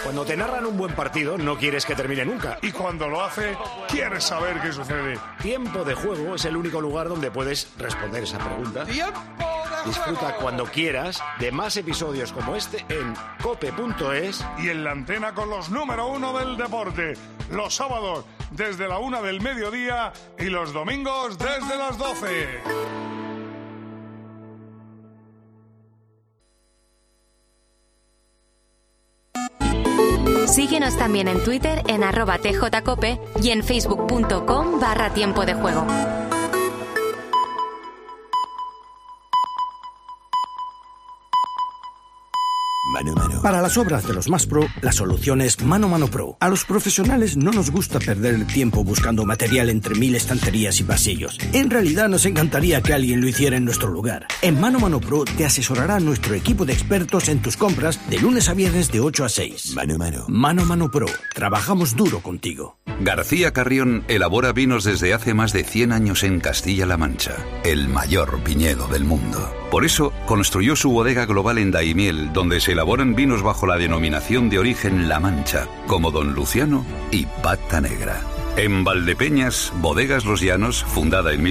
Cuando te narran un buen partido, no quieres que termine nunca. Y cuando lo hace, quieres saber qué sucede. Tiempo de Juego es el único lugar donde puedes responder esa pregunta. Disfruta cuando quieras de más episodios como este en cope.es y en la antena con los número 1 del deporte. Los sábados desde la 1 del mediodía y los domingos desde las 12. Síguenos también en Twitter en @tjcope y en facebook.com/tiempo de juego. Mano Mano. Para las obras de los más pro, la solución es Mano Mano Pro. A los profesionales no nos gusta perder el tiempo buscando material entre 1000 estanterías y pasillos. En realidad nos encantaría que alguien lo hiciera en nuestro lugar. En Mano Mano Pro te asesorará nuestro equipo de expertos en tus compras de lunes a viernes de 8 a 6. Mano Mano. Mano Mano Pro. Trabajamos duro contigo. García Carrión elabora vinos desde hace más de 100 años en Castilla-La Mancha, el mayor viñedo del mundo. Por eso, construyó su bodega global en Daimiel, donde se elaboran vinos bajo la denominación de origen La Mancha, como Don Luciano y Pata Negra. En Valdepeñas, Bodegas Los Llanos, fundada en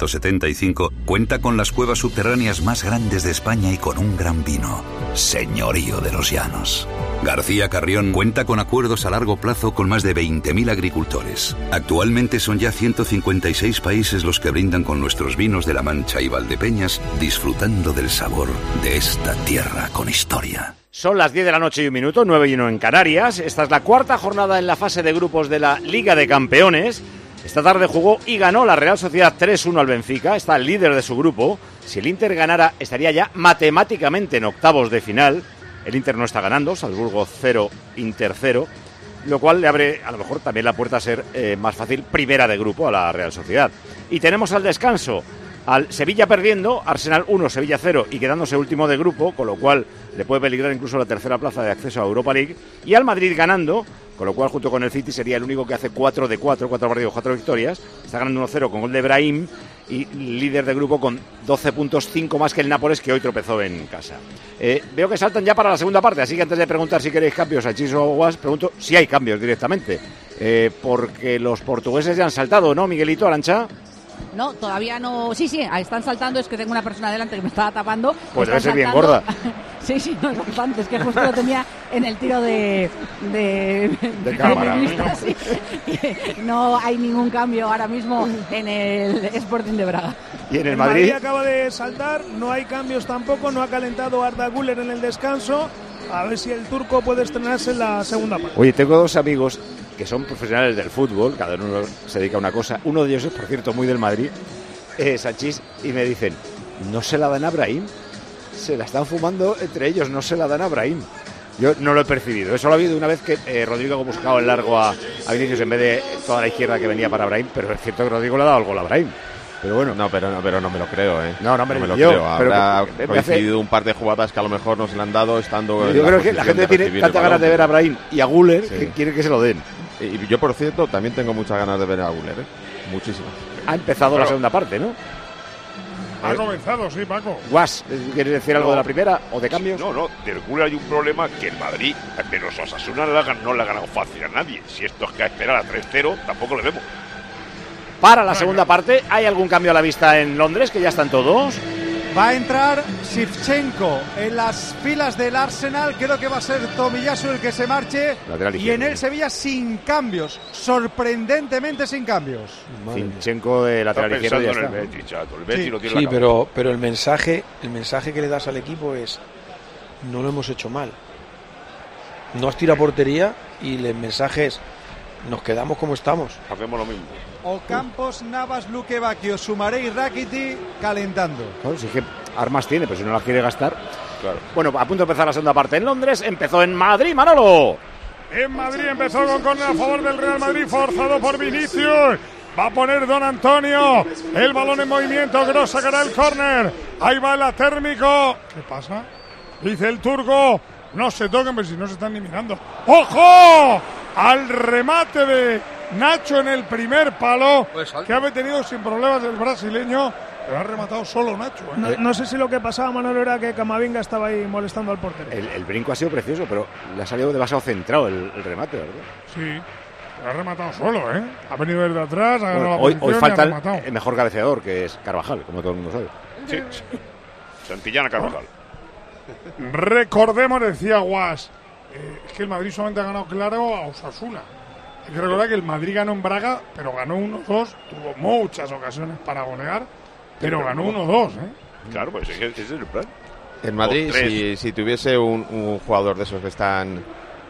1875, cuenta con las cuevas subterráneas más grandes de España y con un gran vino, Señorío de los Llanos. García Carrión cuenta con acuerdos a largo plazo con más de 20.000 agricultores. Actualmente son ya 156 países los que brindan con nuestros vinos de La Mancha y Valdepeñas, disfrutando del sabor de esta tierra con historia. Son las 10 de la noche y 1 minuto, 9:01 en Canarias. Esta es la cuarta jornada en la fase de grupos de la Liga de Campeones. Esta tarde jugó y ganó la Real Sociedad 3-1 al Benfica. Está el líder de su grupo. Si el Inter ganara, estaría ya matemáticamente en octavos de final. El Inter no está ganando, Salzburgo 0, Inter 0, lo cual le abre a lo mejor también la puerta a ser más fácil primera de grupo a la Real Sociedad. Y tenemos al descanso al Sevilla perdiendo, Arsenal 1, Sevilla 0 y quedándose último de grupo, con lo cual le puede peligrar incluso la tercera plaza de acceso a Europa League, y al Madrid ganando, con lo cual junto con el City sería el único que hace 4 de 4, 4 partidos, 4 victorias. Está ganando 1-0 con gol de Brahim y líder de grupo con 12 puntos, 5 más que el Nápoles, que hoy tropezó en casa. Veo que saltan ya para la segunda parte, así que antes de preguntar si queréis cambios a Chis o Guas, pregunto si hay cambios directamente, porque los portugueses ya han saltado, ¿no, Miguelito Arantxa? No, todavía no. Sí, están saltando. Es que tengo una persona delante que me estaba tapando. Pues debe ser bien gorda. Sí, no es bastante. Es que justo lo tenía en el tiro de cámara. Sí. No hay ningún cambio ahora mismo en el Sporting de Braga. ¿Y en el Madrid? Acaba de saltar. No hay cambios tampoco. No ha calentado Arda Güler en el descanso. A ver si el turco puede estrenarse en la segunda parte. Oye, tengo dos amigos que son profesionales del fútbol, cada uno se dedica a una cosa. Uno de ellos es, por cierto, muy del Madrid, Sanchís, y me dicen, ¿no se la dan a Brahim? Se la están fumando entre ellos, no se la dan a Brahim. Yo no lo he percibido. Eso lo ha habido una vez que Rodrigo ha buscado el largo a Vinicius en vez de toda la izquierda que venía para Brahim, pero es cierto que Rodrigo le ha dado el gol a Brahim. Pero bueno. No, pero no me lo creo, ¿eh? No me lo creo. Habrá coincidido un par de jugadas que a lo mejor no se le han dado estando. Yo creo que la gente tiene tanta ganas de ver a Brahim y a Güler que quiere que se lo den. Y yo, por cierto, también tengo muchas ganas de ver a Güler, muchísimas. Ha empezado la segunda parte, ¿no? Ha comenzado, sí, Paco. Guas, ¿quieres decir algo de la primera o de cambios? No, del Güler hay un problema, que el Madrid, menos a Osasuna, no le ha ganado fácil a nadie. Si esto es que a esperar a 3-0, tampoco le vemos. Para la segunda parte, ¿hay algún cambio a la vista en Londres, que ya están todos? Va a entrar Shevchenko en las filas del Arsenal. Creo que va a ser Tomiyasu el que se marche. Y en el Sevilla sin cambios. Sorprendentemente sin cambios. Shevchenko de lateral izquierdo ya está. Sí, pero el mensaje que le das al equipo es: no lo hemos hecho mal. No has tirado portería y el mensaje es: nos quedamos como estamos. Hacemos lo mismo. Ocampos, Navas, Luque Bacchio, Sumaré y Rakiti calentando. Claro, si es que armas tiene, pero si no las quiere gastar. Claro. Bueno, a punto de empezar la segunda parte en Londres. Empezó en Madrid, Manolo. En Madrid empezó con córner a favor del Real Madrid, forzado por Vinicius. Va a poner Don Antonio. El balón en movimiento, Gross sacará el córner. Ahí va el térmico. ¿Qué pasa? Dice el turco. No se toquen, pero si no se están ni mirando. ¡Ojo! Al remate de Nacho en el primer palo, que ha detenido sin problemas el brasileño, Pero ha rematado solo Nacho. No sé si lo que pasaba, Manolo, era que Camavinga estaba ahí molestando al portero. El brinco ha sido precioso, pero le ha salido demasiado centrado el remate, ¿verdad? Sí, ha rematado solo, ¿eh? Ha venido desde atrás, ha ganado la hoy posición falta y ha rematado. el mejor cabeceador, que es Carvajal, como todo el mundo sabe. Sí. Santillana Carvajal. Recordemos, decía Guas, es que el Madrid solamente ha ganado claro a Osasuna. Hay que recordar que el Madrid ganó en Braga, pero ganó 1-2, tuvo muchas ocasiones para golear, pero ganó 1-2, ¿eh? Claro, pues ese es el plan. En Madrid, si tuviese un jugador de esos que están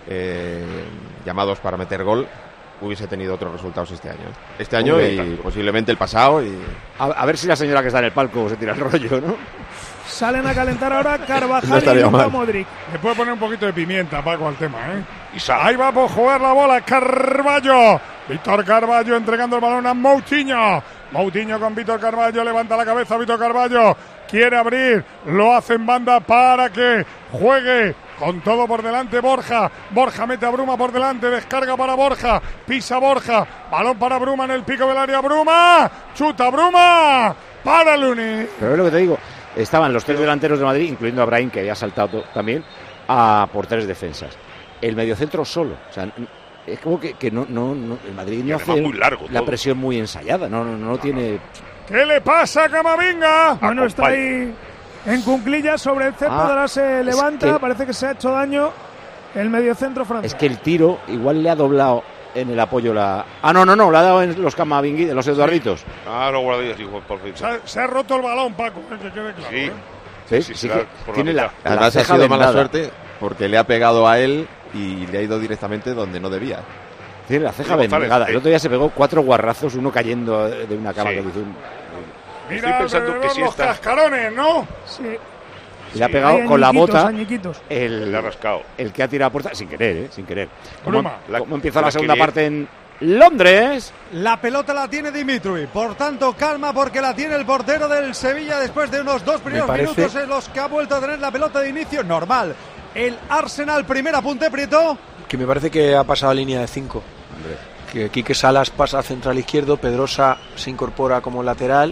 llamados para meter gol, hubiese tenido otros resultados este año. Este año y posiblemente el pasado. Y a ver si la señora que está en el palco se tira el rollo, ¿no? Salen a calentar ahora Carvajal y Luka Modric. Le puede poner un poquito de pimienta, Paco, al tema, ¿eh? Ahí va por jugar la bola Carballo. Víctor Carballo entregando el balón a Moutinho. Moutinho con Víctor Carballo, levanta la cabeza Víctor Carballo. Quiere abrir, lo hace en banda para que juegue con todo por delante Borja. Borja mete a Bruma por delante, descarga para Borja. Pisa Borja, balón para Bruma en el pico del área. Bruma, chuta Bruma, para Luni. Pero es lo que te digo. Estaban los 3 delanteros de Madrid, incluyendo a Brahim, que había saltado también, por 3 defensas. El mediocentro solo. O sea, es como que no el Madrid no hace la presión muy ensayada. No tiene... ¿Qué le pasa a Camavinga? Bueno, está ahí en cuclillas sobre el césped, ahora se levanta, parece que se ha hecho daño el mediocentro francés. Es que el tiro igual le ha doblado en el apoyo la... No, le ha dado en los Camavinguitos, en los Eduarditos. Los guardillas, igual, por fin. Se ha roto el balón, Paco, que quede claro. Sí, que tiene la además ceja ha sido vendada. mala suerte porque le ha pegado a él y le ha ido directamente donde no debía. Tiene la ceja vendada. El otro día se pegó 4 guarrazos, uno cayendo de una cama que hizo Mira pensando que sí los cascarones, ¿no? Sí. Le ha pegado con la bota le ha rascado. El que ha tirado a puerta sin querer. ¿Cómo empieza la segunda parte en Londres? La pelota la tiene Dimitri, por tanto calma porque la tiene el portero del Sevilla después de unos 2 primeros minutos en los que ha vuelto a tener la pelota de inicio normal. El Arsenal, primer apunte, Prieto. Que me parece que ha pasado a línea de 5. Que Quique Salas pasa a central izquierdo, Pedrosa se incorpora como lateral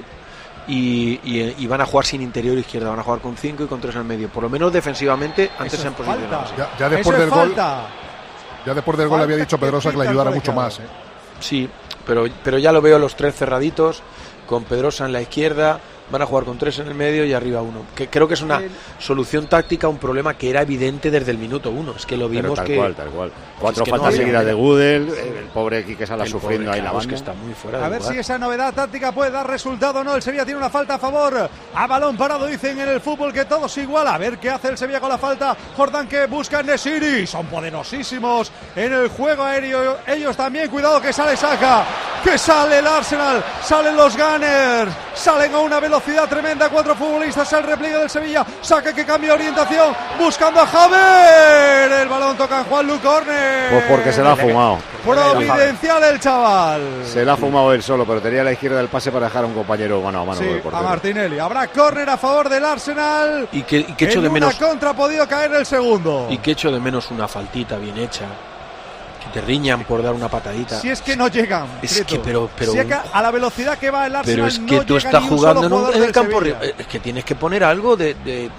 y van a jugar sin interior izquierda, van a jugar con 5 y con 3 en el medio. Por lo menos defensivamente, antes se han posicionado. Ya después del gol. Ya después del gol había dicho Pedrosa que le ayudara mucho más. Sí, pero ya lo veo los 3 cerraditos, con Pedrosa en la izquierda, van a jugar con 3 en el medio y arriba 1. Que creo que es una solución táctica a un problema que era evidente desde el minuto 1. Es que lo vimos tal cual. 4 faltas seguidas de Gudel, el pobre Quique Salas sufriendo ahí la banda. Que está muy fuera a ver si esa novedad táctica puede dar resultado o no. El Sevilla tiene una falta a favor. A balón parado dicen en el fútbol que todo es igual. A ver qué hace el Sevilla con la falta. Jordán que busca en Nesiri. Son poderosísimos en el juego aéreo. Ellos también. Cuidado que sale Saka. Que sale el Arsenal. Salen los Gunners. Salen a una velocidad tremenda. 4 futbolistas al repliegue del Sevilla. Saka que cambia orientación. Buscando a Javier. El balón toca a Juanlu Corner. Pues porque se la ha fumado. Providencial el chaval. Se la ha fumado él solo, pero tenía a la izquierda del pase para dejar a un compañero mano a mano. Sí, a Martinelli. Habrá córner a favor del Arsenal. Y que echo de menos. Una contra ha podido caer el segundo. Y que echo de menos una faltita bien hecha. Que te riñan por dar una patadita. Si es que no llegan. Es que, pero si es que a la velocidad que va el Arsenal. Pero es que no tú llega estás ni un jugando solo en el campo. Sevilla. Es que tienes que poner algo de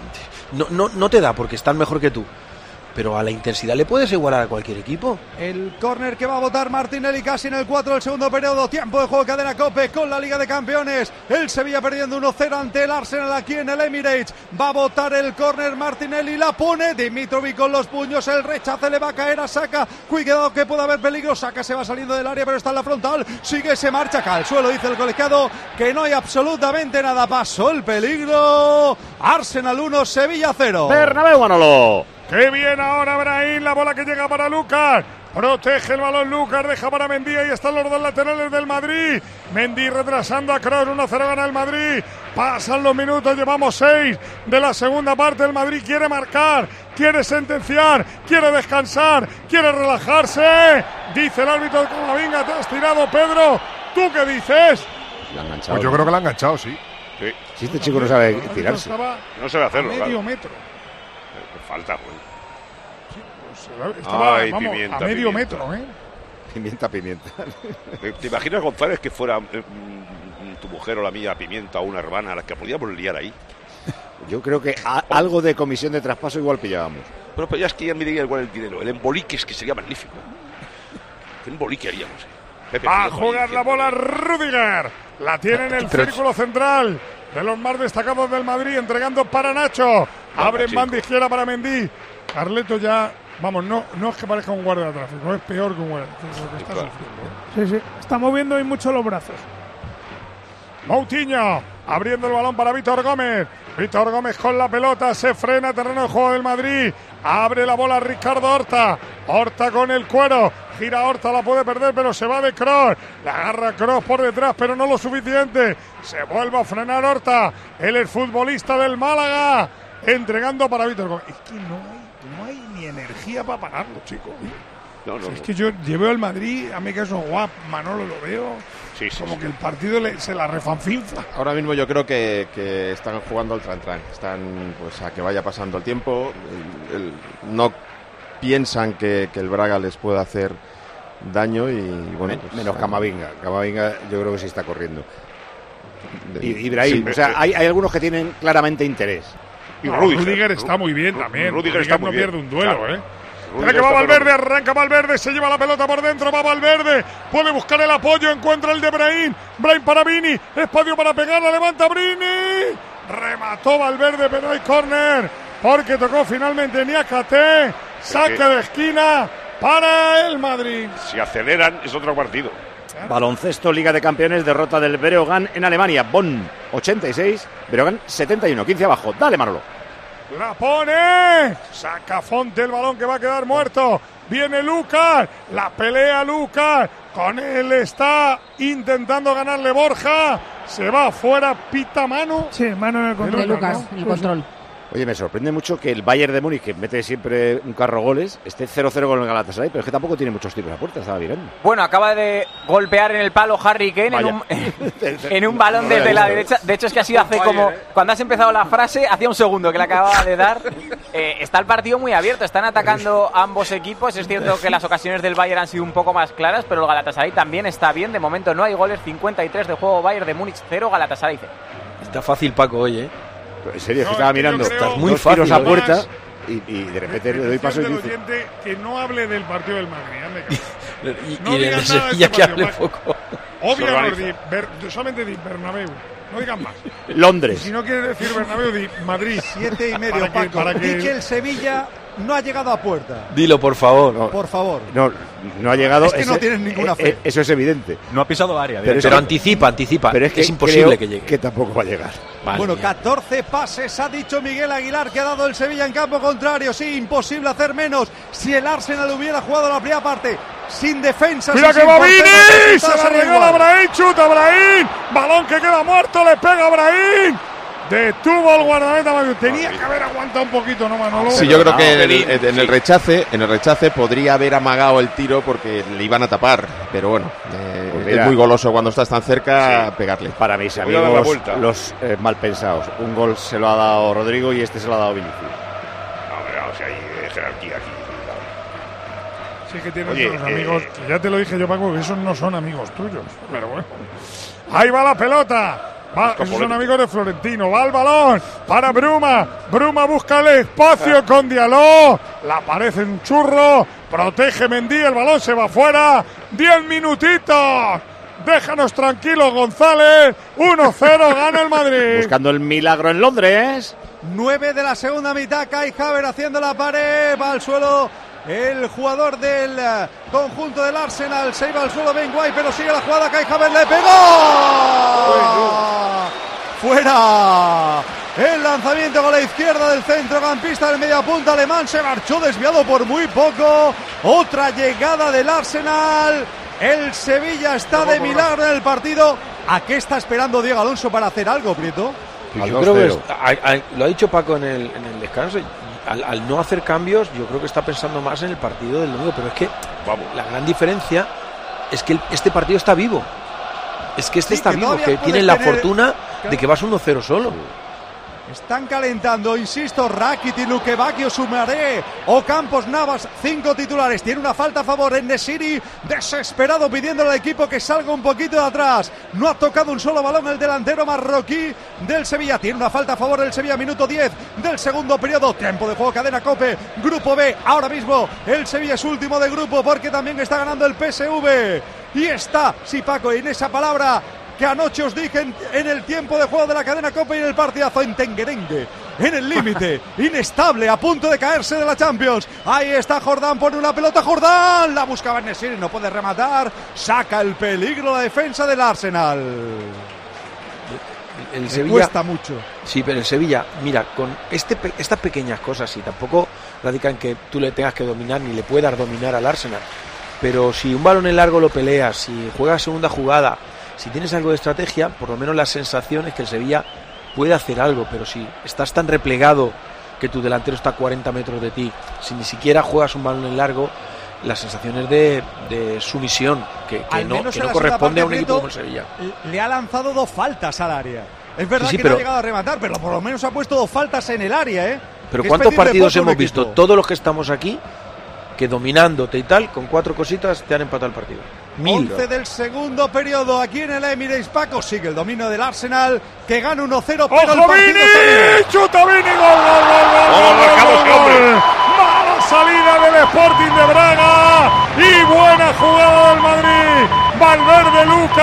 no te da porque están mejor que tú. Pero a la intensidad le puedes igualar a cualquier equipo. El córner que va a votar Martinelli casi en el 4 del segundo periodo. Tiempo de juego, cadena COPE con la Liga de Campeones. El Sevilla perdiendo 1-0 ante el Arsenal aquí en el Emirates. Va a votar el córner Martinelli, la pone Dimitrovic con los puños. El rechace le va a caer a Saka. Cuidado que puede haber peligro. Saka se va saliendo del área pero está en la frontal. Sigue, se marcha acá al suelo, dice el colegiado que no hay absolutamente nada. Pasó el peligro. Arsenal 1, Sevilla 0. Bernabéu, Manolo. ¡Qué bien ahora Brahim! La bola que llega para Lucas. Protege el balón Lucas, deja para Mendy. Ahí están los 2 laterales del Madrid. Mendy retrasando a Kroos. 1-0 gana el Madrid. Pasan los minutos, llevamos 6 de la segunda parte. El Madrid quiere marcar, quiere sentenciar, quiere descansar, quiere relajarse. Dice el árbitro de Camavinga, te has tirado, Pedro. ¿Tú qué dices? La han enganchado. Pues yo creo que la han enganchado, sí. Si este chico no sabe tirarse. No sabe hacerlo, medio metro. Falta, pues. Sí, pues estaba, a medio metro, ¿eh? Pimienta. ¿Te imaginas, González, que fuera tu mujer o la mía Pimienta o una hermana a la que podíamos liar ahí? Yo creo que algo de comisión de traspaso igual pillábamos. Pero ya es que ya me diría igual el dinero. El embolique es que sería magnífico. ¿Qué embolique haríamos? Va a jugar la bola Rüdiger. La tiene en el círculo central de los más destacados del Madrid, entregando para Nacho. Abre en banda izquierda para Mendy. Carleto ya, vamos, no es que parezca un guardia de tráfico, es peor que un guardia de tráfico. Sí, está moviendo ahí mucho los brazos. Moutinho abriendo el balón para Víctor Gómez. Víctor Gómez con la pelota, se frena terreno de juego del Madrid. Abre la bola Ricardo Horta. Horta con el cuero. Gira Horta, la puede perder, pero se va de Kroos. La agarra Kroos por detrás, pero no lo suficiente. Se vuelve a frenar Horta. El exfutbolista del Málaga. Entregando para Víctor Gómez. Es que no hay ni energía para pararlo, chicos. Es que yo veo el Madrid, a mí que eso guap, Manolo lo veo. Como que el partido se la refanfinfa. Ahora mismo yo creo que están jugando al tran-tran. Están pues a que vaya pasando el tiempo. No piensan que el Braga les pueda hacer daño y bueno. Menos Camavinga. Camavinga yo creo que sí está corriendo. Ibrahim, o sea, hay algunos que tienen claramente interés. Y Rüdiger está muy bien también. Rüdiger no pierde un duelo, Mira que va Valverde, arranca Valverde, se lleva la pelota por dentro, va Valverde, puede buscar el apoyo, encuentra el de Brahim para Vini, espacio para pegarla, levanta Brini, remató Valverde, pero hay córner, porque tocó finalmente Niakate, saque de esquina para el Madrid. Si aceleran es otro partido. Baloncesto, Liga de Campeones, derrota del Breogán en Alemania, Bonn 86, Breogán 71, 15 abajo, dale Manolo. La pone, saca Fonte el balón que va a quedar muerto, viene Lucas, la pelea Lucas, con él está intentando ganarle Borja, se va afuera, pita mano. Sí, mano en el control. De Lucas, en el control. Oye, me sorprende mucho que el Bayern de Múnich, que mete siempre un carro goles, esté 0-0 con el Galatasaray, pero es que tampoco tiene muchos tiros a puerta, estaba mirando. Bueno, acaba de golpear en el palo Harry Kane en un balón desde la derecha. De hecho, es que ha sido hace como... Cuando has empezado la frase, hacía un segundo que le acababa de dar. Está el partido muy abierto, están atacando ambos equipos. Es cierto que las ocasiones del Bayern han sido un poco más claras, pero el Galatasaray también está bien. De momento no hay goles, 53 de juego, Bayern de Múnich 0, Galatasaray 0. Está fácil, Paco, hoy, En serio, es que estaba mirando, estás muy dos fácil tiros a puerta y de repente le doy paso y dice... que no hable del partido del Madrid, no digas nada de que hable poco. Obviamente, solamente di Bernabéu, no digan más. Londres. Y si no quieres decir Bernabéu, di Madrid. 7,5, Paco. Di que el Sevilla no ha llegado a puerta. Dilo, por favor. No, por favor. No ha llegado. Es que no tienes ninguna fe. Eso es evidente. No ha pisado área. Pero anticipa. Pero es que es imposible que llegue. Que tampoco va a llegar. Bueno, 14 pases ha dicho Miguel Aguilar que ha dado el Sevilla en campo contrario. Sí, imposible hacer menos. Si el Arsenal hubiera jugado la primera parte sin defensa. ¡Mira que va Vini! Se la regala Brahim, chuta Brahim. Balón que queda muerto, le pega Brahim. Detuvo el guardameta, tenía que haber aguantado un poquito, ¿no, Manolo? Sí, yo creo que en el rechace podría haber amagado el tiro porque le iban a tapar, pero bueno, es muy goloso cuando estás tan cerca pegarle. Para mis amigos, los mal pensados, un gol se lo ha dado Rodrigo y este se lo ha dado Vinicius. No, o sea, hay jerarquía aquí. Sí que tienes unos amigos, ya te lo dije yo, Paco, que esos no son amigos tuyos, pero bueno. Ahí va la pelota. Esos son amigos de Florentino. Va el balón para Bruma. Bruma busca el espacio con Diallo. La parece un churro. Protege Mendy. El balón se va fuera. 10 minutitos. Déjanos tranquilos, González. 1-0 gana el Madrid. Buscando el milagro en Londres. 9 de la segunda mitad. Kai Havertz haciendo la pared. Va al suelo. El jugador del conjunto del Arsenal se iba al suelo Ben White, pero sigue la jugada. Kai Havertz le pegó. Fuera. El lanzamiento con la izquierda del centrocampista del mediapunta alemán se marchó desviado por muy poco. Otra llegada del Arsenal. El Sevilla está de milagro en el partido. ¿A qué está esperando Diego Alonso para hacer algo, Prieto? Yo creo que lo ha dicho Paco en el descanso. Al no hacer cambios, yo creo que está pensando más en el partido del domingo, pero es que la gran diferencia es que este partido está vivo. Es que está vivo, que tiene la fortuna de que vas 1-0 solo. Están calentando, insisto, Rakitic, Lukebakio, Sumaré, Ocampos, Navas, 5 titulares. Tiene una falta a favor en Nesiri, desesperado pidiéndole al equipo que salga un poquito de atrás. No ha tocado un solo balón el delantero marroquí del Sevilla. Tiene una falta a favor del Sevilla, minuto 10 del segundo periodo. Tiempo de juego, Cadena COPE, Grupo B. Ahora mismo el Sevilla es último de grupo porque también está ganando el PSV. Y está, sí, Paco, en esa palabra que anoche os dije en el tiempo de juego de la Cadena COPE y en el partidazo, en Tenguerengue, en el límite, inestable, a punto de caerse de la Champions. Ahí está Jordán, pone una pelota, Jordán, la buscaba Nesiri, no puede rematar, saca el peligro la defensa del Arsenal. El Sevilla cuesta mucho. Sí, pero el Sevilla, mira, con estas pequeñas cosas, y tampoco radican que tú le tengas que dominar ni le puedas dominar al Arsenal, pero si un balón en largo lo peleas, si juegas segunda jugada, si tienes algo de estrategia, por lo menos la sensación es que el Sevilla puede hacer algo, pero si estás tan replegado que tu delantero está a 40 metros de ti, si ni siquiera juegas un balón en largo, la sensación es de sumisión, que no corresponde a un equipo como el Sevilla. Le ha lanzado 2 faltas al área. Es verdad que no ha llegado a rematar, pero por lo menos ha puesto 2 faltas en el área, ¿eh? Pero ¿cuántos partidos hemos visto? Todos los que estamos aquí, que dominándote y tal, con 4 cositas te han empatado el partido. 11 del segundo periodo aquí en el Emirates. Paco, sigue el dominio del Arsenal, que gana 1-0, pero el partido se ¡chuta Vini! ¡Gol! ¡Mala salida del Sporting de Braga! ¡Y buena jugada del Madrid! Valverde,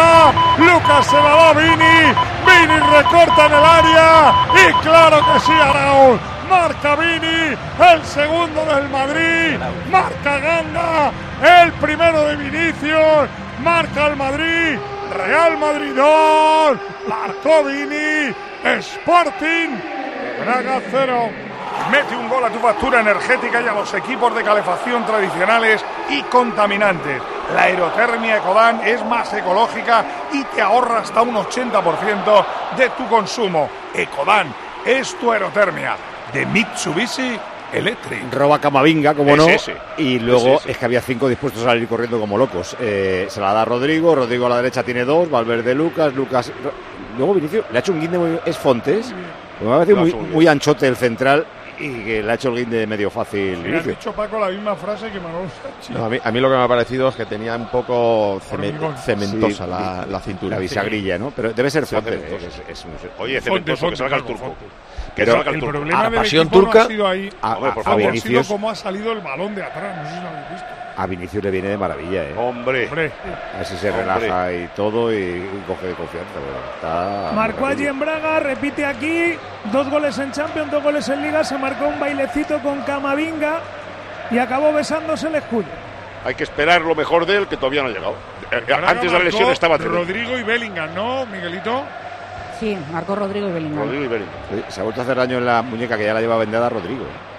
Lucas se la da a Vini recorta en el área y claro que sí, Arauz. Marca Vini, el segundo del Madrid, marca Ganga, el primero de Vinicius, marca el Madrid, Real Madrid 2, marcó Vini, Sporting, Braga 0. Mete un gol a tu factura energética y a los equipos de calefacción tradicionales y contaminantes. La aerotermia Ecodan es más ecológica y te ahorra hasta un 80% de tu consumo. Ecodan es tu aerotermia. De Mitsubishi Electric. Roba Camavinga, como no. Y luego es que había 5 dispuestos a salir corriendo como locos. Se la da Rodrigo a la derecha tiene 2, Valverde, Lucas. Luego Vinicius le ha hecho un guinde, es Fontes. Me ha parecido muy anchote el central y que le ha hecho el guinde medio fácil. Me ha dicho Paco la misma frase que Manolo Sánchez. No, a mí lo que me ha parecido es que tenía un poco cementosa la cintura. La bisagrilla, ¿no? Pero debe ser Fontes. Oye, cementoso, que salga el turco. Pero el problema de pasión turca ha sido ahí. A Vinicius, ha sido cómo ha salido el balón de atrás. No sé si lo habéis visto. A Vinicius le viene de maravilla, Hombre. A ver si se relaja y todo y coge de confianza. Marcó allí en Braga, repite aquí. 2 goles en Champions, 2 goles en Liga. Se marcó un bailecito con Camavinga y acabó besándose el escudo. Hay que esperar lo mejor de él, que todavía no ha llegado. Antes de la lesión estaba Rodrigo y Bellingham, ¿no, Miguelito? Sí, marcó Rodrigo y Bellingham. Se ha vuelto a hacer daño en la muñeca que ya la lleva vendada Rodrigo.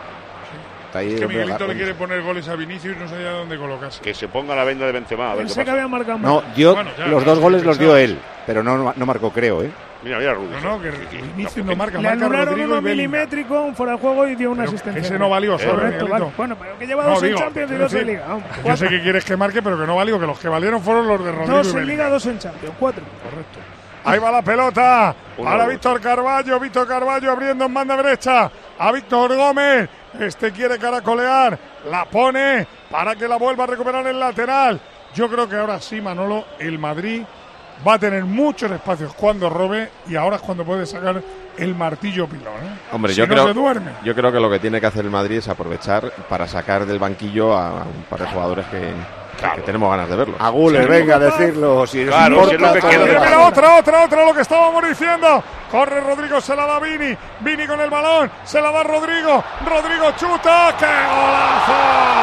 Está ahí, es que Miguelito le quiere poner goles a Vinicius y no sabía dónde colocarse. Que se ponga la venda de Benzema. Pensé que había marcado. No, los 2 goles los dio él, pero no marcó, creo, Mira, Rudy. No, que Vinicius no marca. Le anularon uno milimétrico, un fuera de juego y dio una asistencia. Ese no valió, ¿sabes? Bueno, pero que lleva 2 en Champions y 2 en Liga. Yo sé que quieres que marque, pero que no valió, que los que valieron fueron los de Rodrigo. 2 en Liga, 2 en Champions, 4. Correcto. Ahí va la pelota para Víctor Carballo. Víctor Carballo abriendo en banda derecha a Víctor Gómez. Quiere caracolear. La pone para que la vuelva a recuperar el lateral. Yo creo que ahora sí, Manolo, el Madrid va a tener muchos espacios cuando robe y ahora es cuando puede sacar el martillo pilón. Hombre, yo creo que lo que tiene que hacer el Madrid es aprovechar para sacar del banquillo a un par de jugadores que tenemos ganas de verlo. A Guller, venga a decirlo. Si claro, si es lo que queda. Otra, lo que estábamos diciendo. Corre Rodrigo, se la da Vini con el balón, se la da Rodrigo chuta, ¡qué golazo!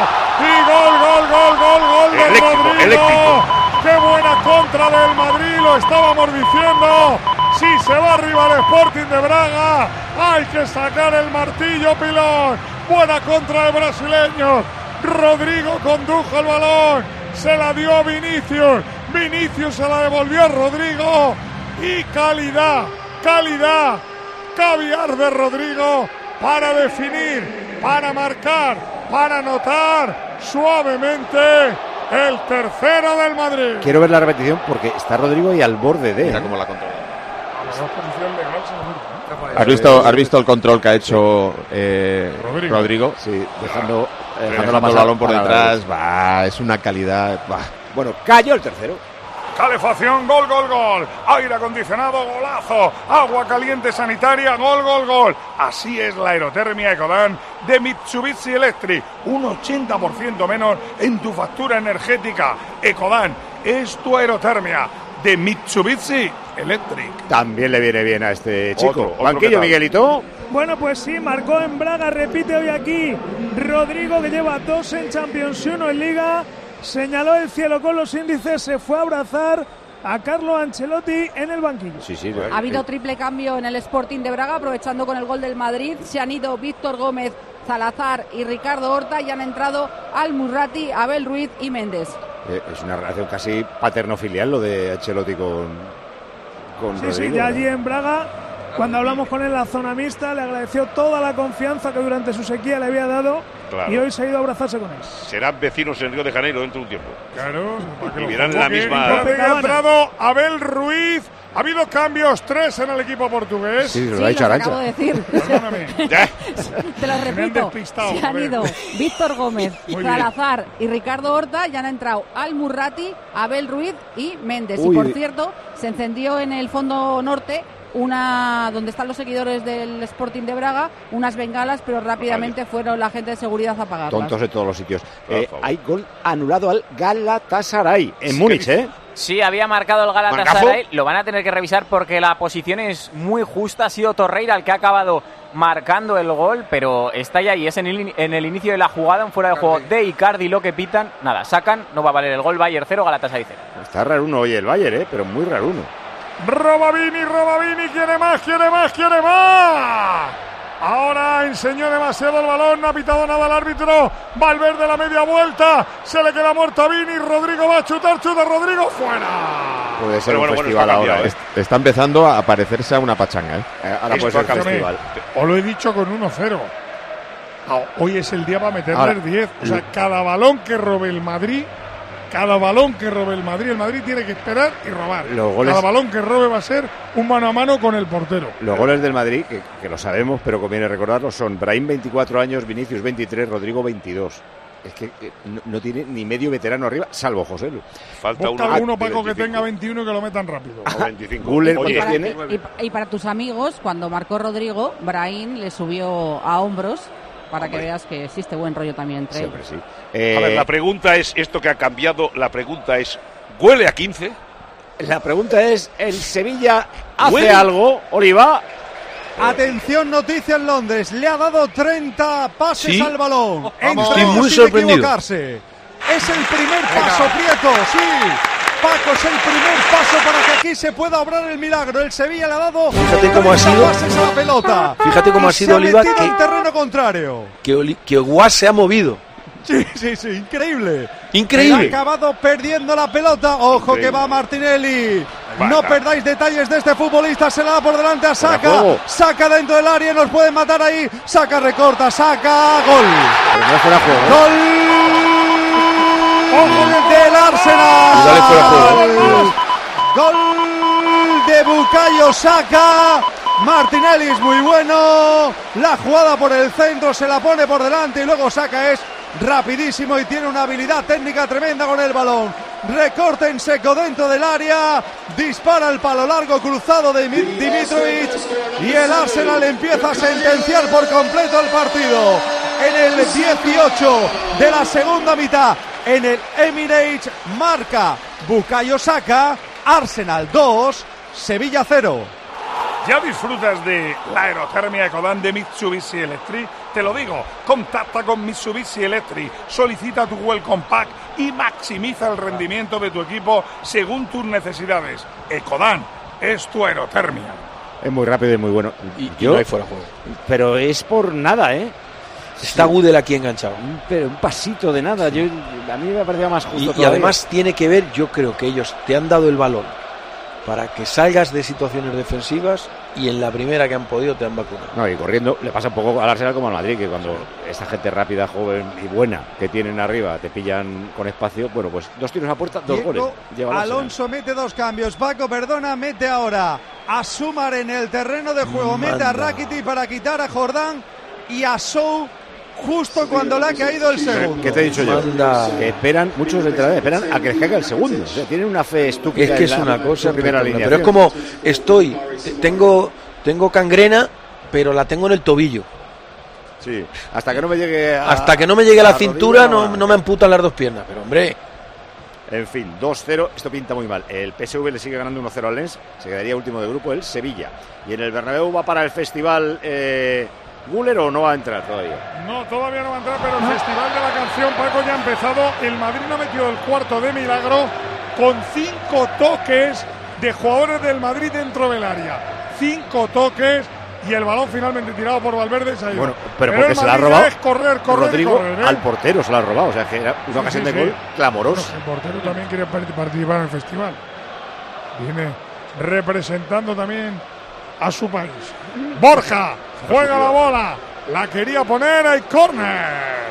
Y gol del Rodrigo. Eléctrico. ¡Qué buena contra del Madrid! Lo estábamos diciendo. Si se va arriba el Sporting de Braga, hay que sacar el martillo pilón. Buena contra de brasileños. Rodrigo condujo el balón, se la dio a Vinicius se la devolvió a Rodrigo y calidad, caviar de Rodrigo para definir, para marcar, para anotar suavemente el tercero del Madrid. Quiero ver la repetición porque está Rodrigo ahí al borde de él. Mira cómo la controla. ¿Has visto el control que ha hecho Rodrigo? Sí, dejando el balón por detrás. Es una calidad. Bueno, cayó el tercero. Calefacción, gol. Aire acondicionado, golazo. Agua caliente sanitaria, gol. Así es la aerotermia Ecodan de Mitsubishi Electric. Un 80% menos en tu factura energética. Ecodan es tu aerotermia de Mitsubishi Electric. También le viene bien a este chico. Banquillo, Miguelito. Bueno, pues sí, marcó en Braga, repite hoy aquí Rodrigo, que lleva 2 en Champions y 1 en Liga. Señaló el cielo con los índices, se fue a abrazar a Carlo Ancelotti en el banquillo. Sí, ha habido triple cambio en el Sporting de Braga, aprovechando con el gol del Madrid. Se han ido Víctor Gómez, Salazar y Ricardo Horta, y han entrado Al-Murrati, Abel Ruiz y Méndez. Es una relación casi paterno-filial lo de Ancelotti con Rodrigo. Sí, ya allí en Braga, cuando hablamos con él en la zona mixta, le agradeció toda la confianza que durante su sequía le había dado. Claro. Y hoy se ha ido a abrazarse con él. Serán vecinos en Río de Janeiro dentro de un tiempo. Claro. Vivirán la misma... Ha entrado Abel Ruiz. Ha habido cambios, 3 en el equipo portugués. Sí, lo ha dicho Arantxa. Acabo de decir. Te lo repito. Se han ido Víctor Gómez, Salazar y Ricardo Horta, y han entrado Al-Murrati, Abel Ruiz y Méndez. Y por cierto, se encendió en el fondo norte donde están los seguidores del Sporting de Braga, unas bengalas, pero rápidamente fueron la gente de seguridad a apagarlas. Tontos de todos los sitios. Hay gol anulado al Galatasaray en Múnich, Sí, había marcado el Galatasaray. Lo van a tener que revisar porque la posición es muy justa. Ha sido Torreira el que ha acabado marcando el gol, pero está ya ahí. Es en el inicio de la jugada, un fuera de juego de Icardi, lo que pitan. Nada, sacan, no va a valer el gol. Bayern 0, Galatasaray 0. Está raro uno hoy el Bayern, pero muy raro uno. Roba Vini, quiere más. Ahora enseñó demasiado el balón, no ha pitado nada el árbitro. Valverde la media vuelta, se le queda muerto a Vini. Rodrigo va a chuta Rodrigo, fuera. Puede ser un festival ahora. Está empezando a parecerse a una pachanga. Ahora puede ser un festival. Os lo he dicho con 1-0. Hoy es el día para meterle 10. O sea, cada balón que robe el Madrid, el Madrid tiene que esperar y robar. Cada balón que robe va a ser un mano a mano con el portero. Los goles del Madrid, que lo sabemos, pero conviene recordarlo, son Brahim 24 años, Vinicius 23, Rodrigo 22. Es que no tiene ni medio veterano arriba, salvo José Lu. Falta uno, Paco, que tenga 21 y que lo metan rápido. 25. Guller, ¿cuántos tiene? Y para tus amigos, cuando marcó Rodrigo, Brahim le subió a hombros, para que veas que existe buen rollo también entre ellos. Sí. A ver, la pregunta es, esto que ha cambiado, la pregunta es, ¿huele a 15? La pregunta es, ¿el Sevilla hace algo, Oliva? Atención, noticia en Londres, le ha dado 30 pases al balón. Estoy muy sorprendido. Es el primer paso, Prieto, sí. Paco, es el primer paso para que aquí se pueda obrar el milagro. El Sevilla le ha dado fíjate cómo ha sido pases a la pelota. Fíjate cómo ha sido Oliva, que en terreno contrario. Que Guas se ha movido. Sí, increíble. Increíble. Ha acabado perdiendo la pelota. Ojo que va Martinelli. No perdáis detalles de este futbolista. Se la da por delante a Saka. Saca dentro del área. Nos pueden matar ahí. Saka recorta. Saka. Gol. Pero no fuera juego. Gol del Arsenal. Gol de Bukayo Saka. Martinelli es muy bueno. La jugada por el centro se la pone por delante y luego Saka es rapidísimo y tiene una habilidad técnica tremenda con el balón. Recorte en seco dentro del área, dispara el palo largo cruzado de Dimitrovic y el Arsenal empieza a sentenciar por completo el partido. En el 18 de la segunda mitad, en el Emirates, marca Bukayo Saka. Arsenal 2, Sevilla 0. ¿Ya disfrutas de la aerotermia Ecodan de Mitsubishi Electric? Te lo digo, contacta con Mitsubishi Electric, solicita tu Welcome Pack y maximiza el rendimiento de tu equipo según tus necesidades. Ecodan es tu aerotermia. Es muy rápido y muy bueno. Y no hay fuera de juego. Pero es por nada, Está Gudel aquí enganchado. Pero un pasito de nada. A mí me parecía más justo. Y además tiene que ver, yo creo que ellos te han dado el balón para que salgas de situaciones defensivas y en la primera que han podido te han vacunado. No, y corriendo le pasa un poco al Arsenal como al Madrid, que cuando esta gente rápida, joven y buena que tienen arriba te pillan con espacio, pues 2 tiros a puerta, 2 goles. Alonso mete 2 cambios, Paco, mete ahora a Sumar en el terreno de juego. Mete a Rakitic para quitar a Jordán y a Sou justo cuando le ha caído el segundo. ¿Qué te he dicho yo? Que esperan, muchos entrenadores esperan a que les caiga el segundo. O sea, tienen una fe estúpida. Es que es una cosa primera línea. Pero es como tengo cangrena, pero la tengo en el tobillo. Sí, hasta que no me llegue a la cintura no me amputan las dos piernas, pero hombre. En fin, 2-0, esto pinta muy mal. El PSV le sigue ganando 1-0 al Lens, se quedaría último de grupo el Sevilla. Y en el Bernabéu va para el festival Güler, ¿o no va a entrar todavía? No, todavía no va a entrar, pero el festival de la canción, Paco, ya ha empezado. El Madrid no ha metido el cuarto de milagro con 5 toques de jugadores del Madrid dentro del área. 5 toques. Y el balón finalmente tirado por Valverde se ha ido. Bueno, pero porque se la ha robado correr, Rodrigo correr, al portero, se la ha robado. O sea, que era una ocasión de gol clamorosa. Bueno, el portero también quiere participar en el festival. Viene representando también a su país. Borja juega la bola. La quería poner al córner.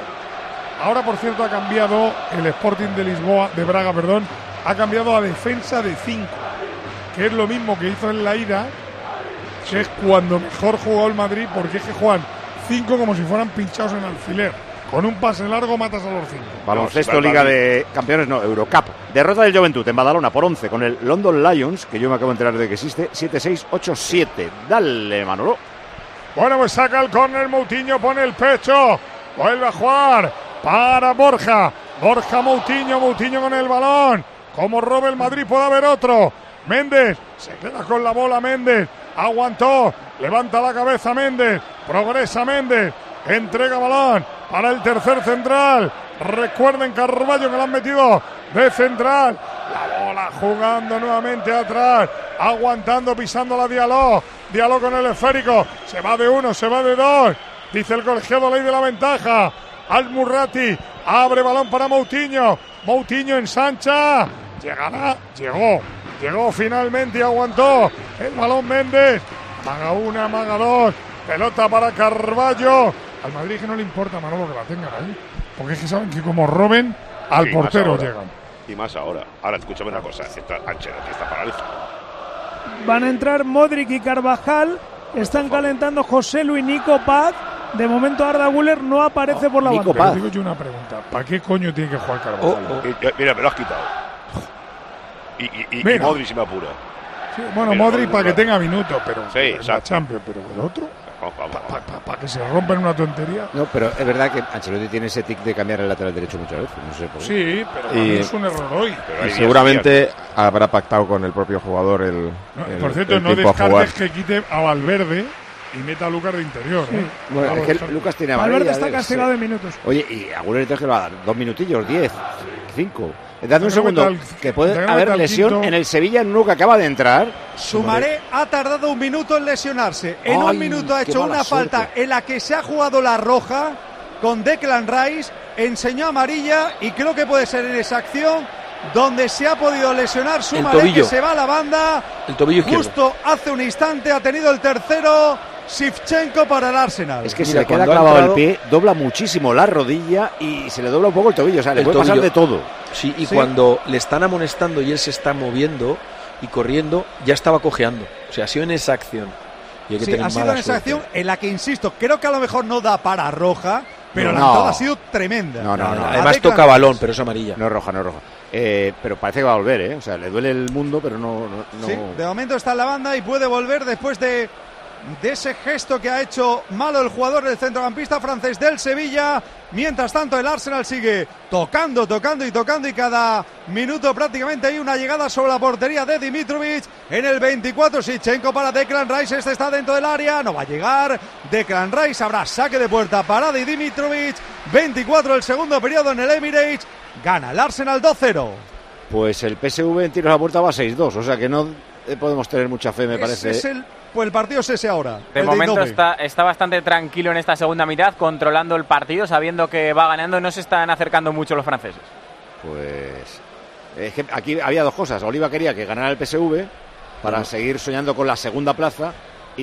Ahora, por cierto, ha cambiado el Sporting de Braga, ha cambiado a defensa de 5, que es lo mismo que hizo en la ida, que es cuando mejor jugó el Madrid, porque es que juegan 5 como si fueran pinchados en alfiler. Con un pase largo matas a los 5. Baloncesto, Liga de Campeones, Eurocup. Derrota del Juventud en Badalona por 11 con el London Lions, que yo me acabo de enterar de que existe, 7-6, 8-7. Dale, Manolo. Bueno, pues saca el córner, Moutinho pone el pecho, vuelve a jugar para Borja. Moutinho con el balón. Como robe el Madrid puede haber otro. Méndez, se queda con la bola Méndez. Aguantó, levanta la cabeza Méndez, progresa Méndez, entrega balón para el tercer central. Recuerden Carballo que lo han metido de central. La bola jugando nuevamente atrás, aguantando, pisando la Diallo con el esférico. Se va de 1, se va de 2. Dice el colegiado ley de la ventaja. Al-Murrati abre balón para Moutinho. Moutinho ensancha. Llegará, llegó finalmente y aguantó el balón Méndez. Maga 1, maga 2. Pelota para Carballo. Al Madrid que no le importa, Manolo, que la tengan ahí. Porque es que saben que como roben, al portero llegan. Y más ahora. Ahora, escúchame una cosa. Ancelotti está paralizado. Van a entrar Modric y Carvajal. Están calentando José Luis, Nico Paz. De momento Arda Güler no aparece por la banda. Pero digo yo una pregunta. ¿Para qué coño tiene que jugar Carvajal? Mira, me lo has quitado. Y Modric se me apura. Sí, bueno, Modric para que tenga minutos, pero sí, la Champions, pero el otro para que se rompa en una tontería. No, pero es verdad que Ancelotti tiene ese tic de cambiar el lateral derecho muchas veces, no sé por qué. Sí, pero es un error hoy. Y seguramente habrá pactado con el propio jugador por cierto, no descartes que quite a Valverde y meta a Lucas de interior. Sí. Bueno, es que Lucas tiene amarilla. Valverde está castigado de minutos. Oye, y a Güler entonces que le va a dar 2 minutillos, 10, 5. Dame un segundo, que puede haber lesión en el Sevilla en uno que acaba de entrar. Sumaré ha tardado 1 minuto en lesionarse. En 1 minuto ha hecho una falta en la que se ha jugado la roja con Declan Rice, enseñó amarilla y creo que puede ser en esa acción donde se ha podido lesionar Sumaré, que se va a la banda. El tobillo izquierdo. Justo hace un instante ha tenido el tercero Shevchenko para el Arsenal. Es que si le queda clavado el pie, dobla muchísimo la rodilla y se le dobla un poco el tobillo. O sea, le puede pasar de todo. Sí, y cuando le están amonestando y él se está moviendo y corriendo, ya estaba cojeando. O sea, ha sido en esa acción. Y hay que tener ha sido en esa acción en la que, insisto, creo que a lo mejor no da para roja, pero la entrada ha sido tremenda. No. Además toca balón, pero es amarilla. No es roja. Pero parece que va a volver, O sea, le duele el mundo, pero no. Sí, de momento está en la banda y puede volver después de ese gesto que ha hecho malo el jugador del centrocampista francés del Sevilla. Mientras tanto el Arsenal sigue tocando y cada minuto prácticamente hay una llegada sobre la portería de Dimitrovic. En el 24 Shevchenko para Declan Rice, este está dentro del área, no va a llegar Declan Rice, habrá saque de puerta para Dimitrovic. 24 el segundo periodo en el Emirates, gana el Arsenal 2-0. Pues el PSV en tiros a la puerta va 6-2, o sea que no podemos tener mucha fe, me parece. Pues el partido es ese ahora. De momento está bastante tranquilo en esta segunda mitad, controlando el partido, sabiendo que va ganando. No se están acercando mucho los franceses. Pues es que aquí había 2 cosas. Oliva quería que ganara el PSV para seguir soñando con la segunda plaza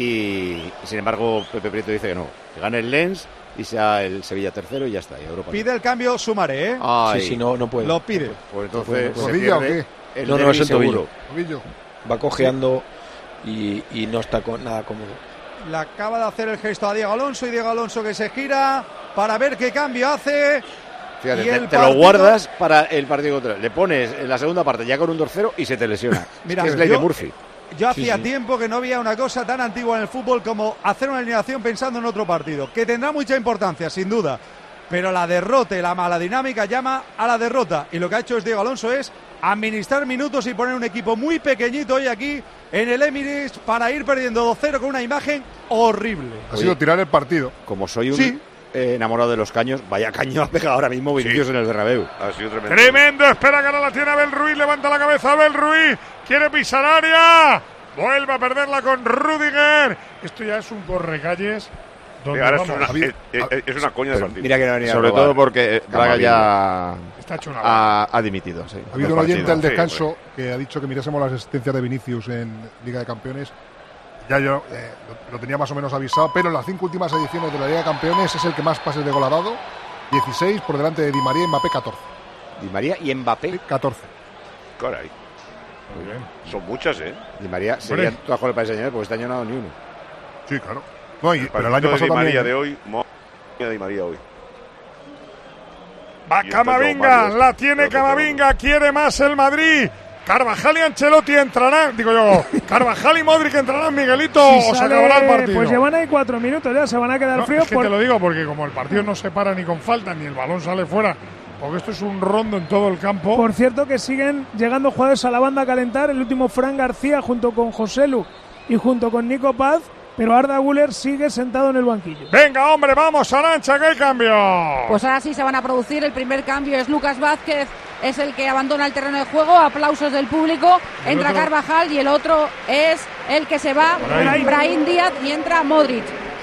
y sin embargo Pepe Prieto dice que no, que gane el Lens y sea el Sevilla tercero y ya está. Y Europa pide el cambio Sumaré, Sí, no puede. Lo pide. Pues entonces ¿Rodilla o qué? No, es el tobillo. Va cojeando y no está nada cómodo. Le acaba de hacer el gesto a Diego Alonso y Diego Alonso que se gira para ver qué cambio hace. Fíjate, te lo guardas para el partido contra él. Le pones en la segunda parte ya con un 2-0 y se te lesiona. Mira, es ley de Murphy. Yo hacía tiempo que no había una cosa tan antigua en el fútbol como hacer una alineación pensando en otro partido, que tendrá mucha importancia, sin duda. Pero la derrota y la mala dinámica llama a la derrota. Y lo que ha hecho Diego Alonso es administrar minutos y poner un equipo muy pequeñito hoy aquí en el Emirates para ir perdiendo 2-0 con una imagen horrible. Ha sido tirar el partido. Como soy un enamorado de los caños, vaya caño ha pegado ahora mismo Vinicius en el Bernabéu. Ha sido tremendo. Tremendo, espera que ahora la tiene Abel Ruiz, levanta la cabeza Abel Ruiz, quiere pisar área, vuelve a perderla con Rüdiger. Esto ya es un correcalles. Ahora es una coña de partido. Mira que no venía sobre todo porque Braga ya ha dimitido. Sí, ha habido un oyente al descanso que ha dicho que mirásemos las asistencias de Vinicius en Liga de Campeones. Ya yo lo tenía más o menos avisado, pero en las 5 últimas ediciones de la Liga de Campeones es el que más pases de gol ha dado, 16 por delante de Di María y Mbappé 14. Di María y Mbappé 14. Caray. Muy bien. Son muchas, ¿eh? Di María sería todas con el Paris Saint-Germain porque este año no ha dado ni uno. Sí, claro. No, pero el año pasado Di María también. De hoy, Di María hoy. Va Camavinga, la tiene Camavinga, quiere más el Madrid. Carvajal y Ancelotti entrarán, digo yo, Carvajal y Modric entrarán, Miguelito, o se acabará el partido. Pues llevan ahí 4 minutos, ya se van a quedar fríos. Es que te lo digo porque como el partido no se para ni con falta, ni el balón sale fuera, porque esto es un rondo en todo el campo. Por cierto que siguen llegando jugadores a la banda a calentar, el último Fran García junto con Joselu y junto con Nico Paz, pero Arda Güler sigue sentado en el banquillo. Venga, hombre, vamos, Arantxa, que hay cambio. Pues ahora sí se van a producir. El primer cambio es Lucas Vázquez, es el que abandona el terreno de juego. Aplausos del público. Entra Carvajal y el otro es el que se va, Brahim Díaz, y entra Modric.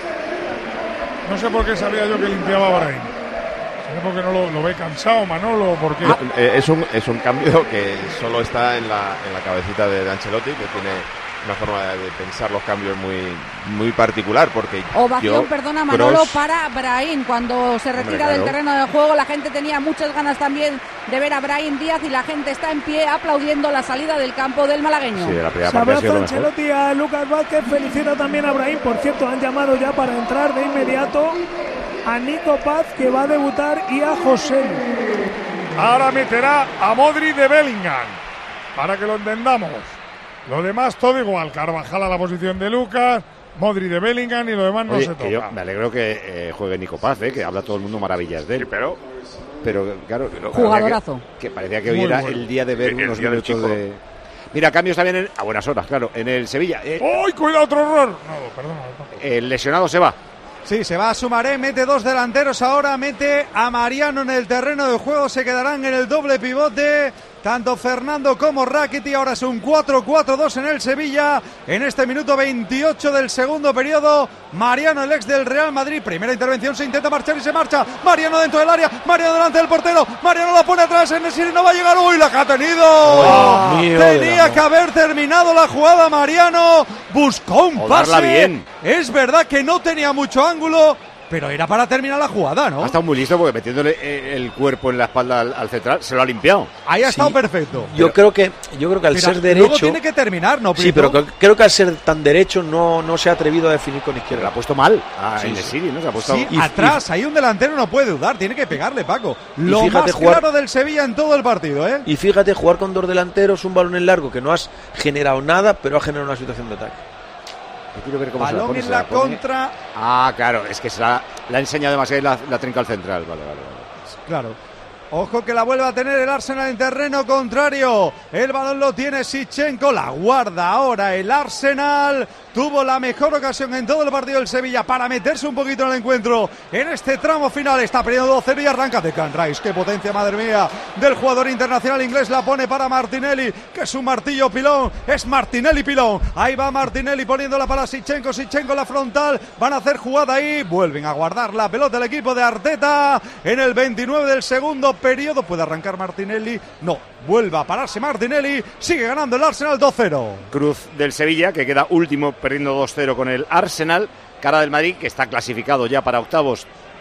No sé por qué sabía yo que limpiaba a Brahim. No sé por qué no lo ve cansado, Manolo. Porque es un cambio que solo está en la cabecita de Ancelotti, que tiene una forma de pensar los cambios muy particular, porque ovación, perdona Manolo, para Brahim cuando se retira del terreno de juego. La gente tenía muchas ganas también de ver a Brahim Díaz y la gente está en pie aplaudiendo la salida del campo del malagueño. Sí, se abraza Ancelotti a Lucas Vázquez, felicita también a Brahim. Por cierto, han llamado ya para entrar de inmediato a Nico Paz, que va a debutar, y a José. Ahora meterá a Modric de Bellingham, para que lo entendamos. Lo demás todo igual, Carvajal a la posición de Lucas, Modric de Bellingham y lo demás no se toca. Yo me alegro que juegue Nico Paz, que habla todo el mundo maravillas de él. Sí, pero claro, jugadorazo. Que parecía que hoy era el día de ver unos minutos de... Mira, cambios también a buenas horas, claro, en el Sevilla. ¡Uy, cuidado, otro error! No, perdón. El lesionado se va. Sí, se va a Sumaré, mete 2 delanteros ahora, mete a Mariano en el terreno de juego, se quedarán en el doble pivote. Tanto Fernando como Rakitic. Ahora es un 4-4-2 en el Sevilla. En este minuto 28 del segundo periodo, Mariano, el ex del Real Madrid. Primera intervención, se intenta marchar y se marcha. Mariano dentro del área, Mariano delante del portero. Mariano la pone atrás, en el no va a llegar. ¡Uy, la que ha tenido! Tenía que haber terminado la jugada Mariano. Buscó un pase. Bien. Es verdad que no tenía mucho ángulo, pero era para terminar la jugada, ¿no? Ha estado muy listo porque metiéndole el cuerpo en la espalda al central se lo ha limpiado. Ahí ha estado perfecto. Yo creo que al ser derecho... Luego tiene que terminar, ¿no? Sí, pero creo que al ser tan derecho no se ha atrevido a definir con izquierda. Lo ha puesto mal. ¿no? Se ha puesto atrás, ahí un delantero no puede dudar, tiene que pegarle, Paco. Lo más claro del Sevilla en todo el partido, ¿eh? Y fíjate, jugar con 2 delanteros, un balón en largo, que no has generado nada, pero ha generado una situación de ataque. Quiero ver cómo balón se en la contra. Claro, es que la ha enseñado demasiado y la trinca al central. Vale. Claro. Ojo que la vuelve a tener el Arsenal en terreno contrario. El balón lo tiene Shevchenko. La guarda ahora el Arsenal. Tuvo la mejor ocasión en todo el partido del Sevilla para meterse un poquito en el encuentro. En este tramo final está perdiendo 2-0 y arranca Declan Rice. Qué potencia, madre mía, del jugador internacional inglés. La pone para Martinelli, que es un martillo pilón. Es Martinelli pilón. Ahí va Martinelli poniéndola para Shevchenko. Shevchenko la frontal. Van a hacer jugada ahí. Vuelven a guardar la pelota el equipo de Arteta. En el 29 del segundo periodo puede arrancar Martinelli. No, vuelve a pararse Martinelli. Sigue ganando el Arsenal 2-0. Cruz del Sevilla, que queda último perdiendo 2-0 con el Arsenal. Cara del Madrid, que está clasificado ya para octavos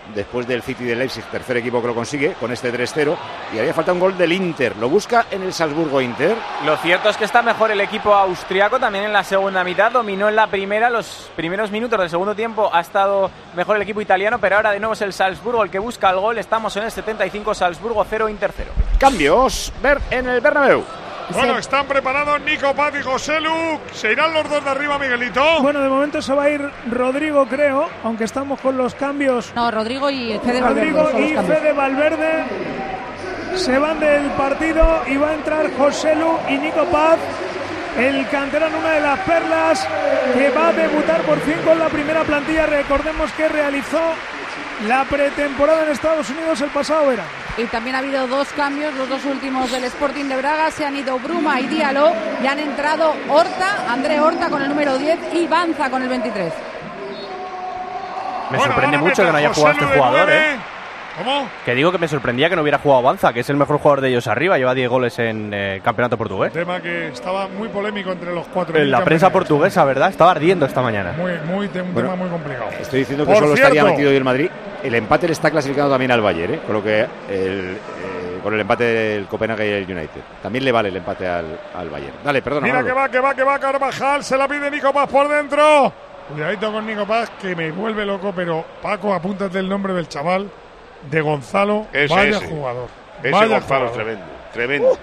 después del City de Leipzig, tercer equipo que lo consigue, con este 3-0, y haría falta un gol del Inter. Lo busca en el Salzburgo-Inter. Lo cierto es que está mejor el equipo austriaco también en la segunda mitad, dominó en la primera, los primeros minutos del segundo tiempo ha estado mejor el equipo italiano, pero ahora de nuevo es el Salzburgo el que busca el gol. Estamos en el 75, Salzburgo 0, Inter 0. Cambios en el Bernabéu. Bueno, están preparados Nico Paz y José Lu. ¿Se irán los dos de arriba, Miguelito? Bueno, de momento se va a ir Rodrigo, creo, aunque estamos con los cambios. No, Rodrigo y Fede Valverde. Fede Valverde se van del partido y va a entrar José Lu y Nico Paz, el canterano, una de las perlas, que va a debutar por fin con la primera plantilla. Recordemos que realizó la pretemporada en Estados Unidos el pasado verano. Y también ha habido dos cambios, los dos últimos del Sporting de Braga. Se han ido Bruma y Diallo y han entrado André Horta con el número 10 y Banza con el 23. Me sorprende mucho que no haya jugado este jugador, ¿eh? ¿Cómo? Que digo que me sorprendía que no hubiera jugado Banza, que es el mejor jugador de ellos arriba, lleva 10 goles en campeonato portugués. Tema que estaba muy polémico entre los cuatro. En la prensa portuguesa, ¿verdad? Estaba ardiendo esta mañana. Tema muy complicado. Estoy diciendo que solo estaría metido hoy el Madrid. El empate le está clasificando también al Bayern, ¿eh? Con lo que con el empate del Copenhague y el United. También le vale el empate al Bayern. Dale, perdona. Mira que va Carvajal, se la pide Nico Paz por dentro. Cuidadito con Nico Paz, que me vuelve loco, pero Paco, apúntate el nombre del chaval, de Gonzalo. Vaya jugador. Ese Gonzalo es tremendo.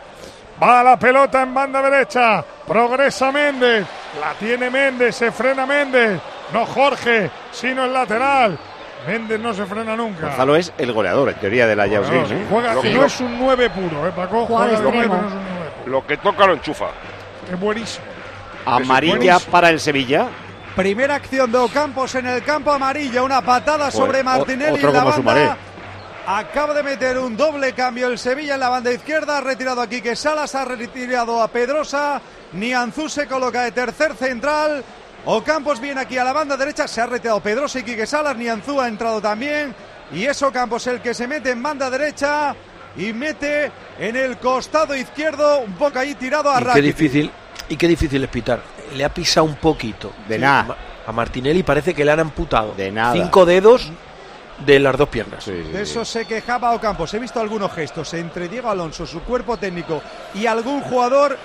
Va la pelota en banda derecha, progresa Méndez, la tiene Méndez, se frena Méndez, no Jorge, sino el lateral. Méndez no se frena nunca. Gonzalo es el goleador, en teoría, de la Youth League, ¿eh? Juega, no es un 9 puro, Paco. Juega de 9, no es un 9 puro. Lo que toca lo enchufa. Es buenísimo. Amarilla para el Sevilla. Primera acción de Ocampos en el campo, amarilla, una patada sobre Martinelli en la banda. Acaba de meter un doble cambio el Sevilla en la banda izquierda, ha retirado a Quique Salas, ha retirado a Pedrosa, Nianzú se coloca de tercer central, Ocampos viene aquí a la banda derecha, se ha retirado Pedrosa y Quique Salas, Nianzú ha entrado también y es Ocampos el que se mete en banda derecha y mete en el costado izquierdo, un poco ahí tirado a Rakitic. Qué difícil es pitar. Le ha pisado un poquito. De nada. A Martinelli parece que le han amputado. De nada. 5 dedos de las dos piernas. De eso se quejaba Ocampos. He visto algunos gestos entre Diego Alonso, su cuerpo técnico y algún jugador.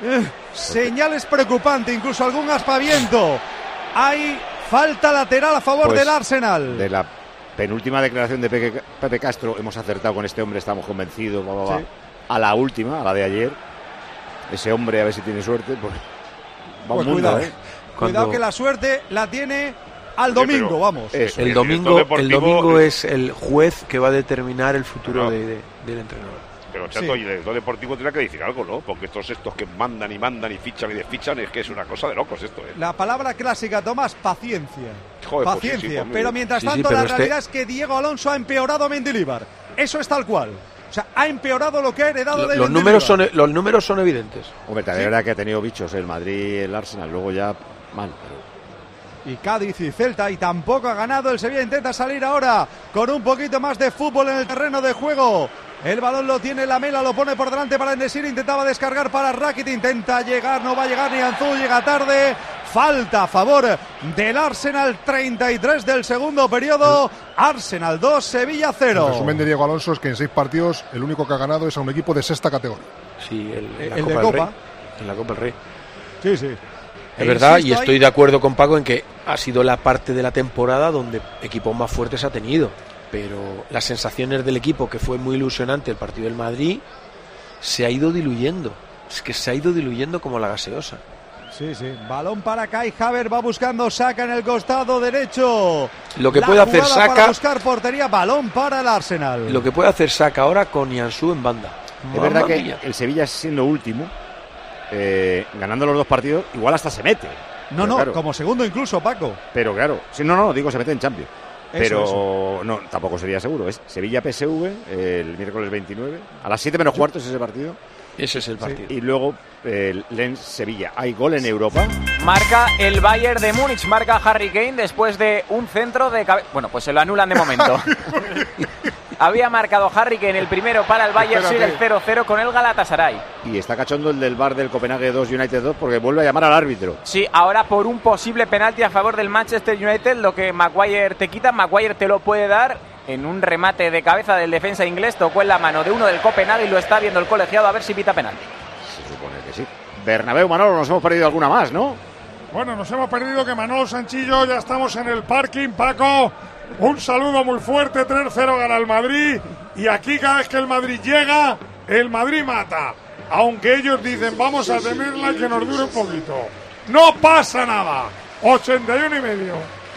Señales preocupantes, incluso algún aspaviento. Hay falta lateral a favor del Arsenal. De la penúltima declaración de Pepe Castro, hemos acertado con este hombre, estamos convencidos. Sí. A la última, a la de ayer. Ese hombre, a ver si tiene suerte. Pues cuidado, cuidado que la suerte la tiene al domingo, vamos. El domingo es el juez que va a determinar el futuro del entrenador. Pero Chato, y el director deportivo tendrá que decir algo, ¿no? Porque todos estos que mandan y fichan y desfichan, es que es una cosa de locos esto, ¿eh? La palabra clásica, Tomás, paciencia. Joder, paciencia. Pues pero mientras tanto, la realidad es que Diego Alonso ha empeorado a Mendilibar. Eso es tal cual. O sea, ha empeorado lo que ha heredado de los números son evidentes. Hombre, también es verdad que ha tenido bichos el Madrid y el Arsenal, luego ya mal. Y Cádiz y Celta, y tampoco ha ganado. El Sevilla intenta salir ahora con un poquito más de fútbol en el terreno de juego. El balón lo tiene Lamela, lo pone por delante para Enesir, intentaba descargar para Rakitic, intenta llegar, no va a llegar Nianzú, llega tarde. Falta a favor del Arsenal, 33 del segundo periodo. Arsenal 2, Sevilla 0. El resumen de Diego Alonso es que en 6 partidos el único que ha ganado es a un equipo de sexta categoría. Sí, el de Copa. En la Copa del Rey. Sí. Es verdad, y estoy de acuerdo con Paco en que ha sido la parte de la temporada donde equipos más fuertes ha tenido. Pero las sensaciones del equipo, que fue muy ilusionante el partido del Madrid, se ha ido diluyendo. Es que se ha ido diluyendo como la gaseosa. Sí. Balón para Kai Havertz, va buscando Saka en el costado derecho. Lo que puede hacer Saka para buscar portería, balón para el Arsenal. Lo que puede hacer Saka ahora con Nianzú en banda. Es verdad que el Sevilla, siendo último, ganando los 2 partidos, igual hasta se mete. No, claro, como segundo incluso, Paco. Pero claro, digo, se mete en Champions. Pero no, tampoco sería seguro. Es Sevilla-PSV el miércoles 29. A las 7 menos cuarto es ese partido. Ese es el partido. Sí. Y luego Lens-Sevilla. ¿Hay gol en Europa? Marca el Bayern de Múnich, marca Harry Kane después de un centro de cabeza. Bueno, pues se lo anulan de momento. Había marcado Harry Kane el primero para el Bayern, sigue el 0-0 con el Galatasaray. Y está cachondo el del VAR del Copenhague 2, United 2, porque vuelve a llamar al árbitro. Sí, ahora por un posible penalti a favor del Manchester United, lo que Maguire te quita, Maguire te lo puede dar. En un remate de cabeza del defensa inglés, tocó en la mano de uno del Copenhague y lo está viendo el colegiado a ver si pita penalti. Se supone que sí. Bernabéu, Manolo, nos hemos perdido alguna más, ¿no? Bueno, nos hemos perdido que Manolo Sanchillo, ya estamos en el parking, Paco. Un saludo muy fuerte, 3-0 gana el Madrid. Y aquí cada vez que el Madrid llega, el Madrid mata. Aunque ellos dicen, vamos a tenerla y que nos dure un poquito. No pasa nada. 81,5.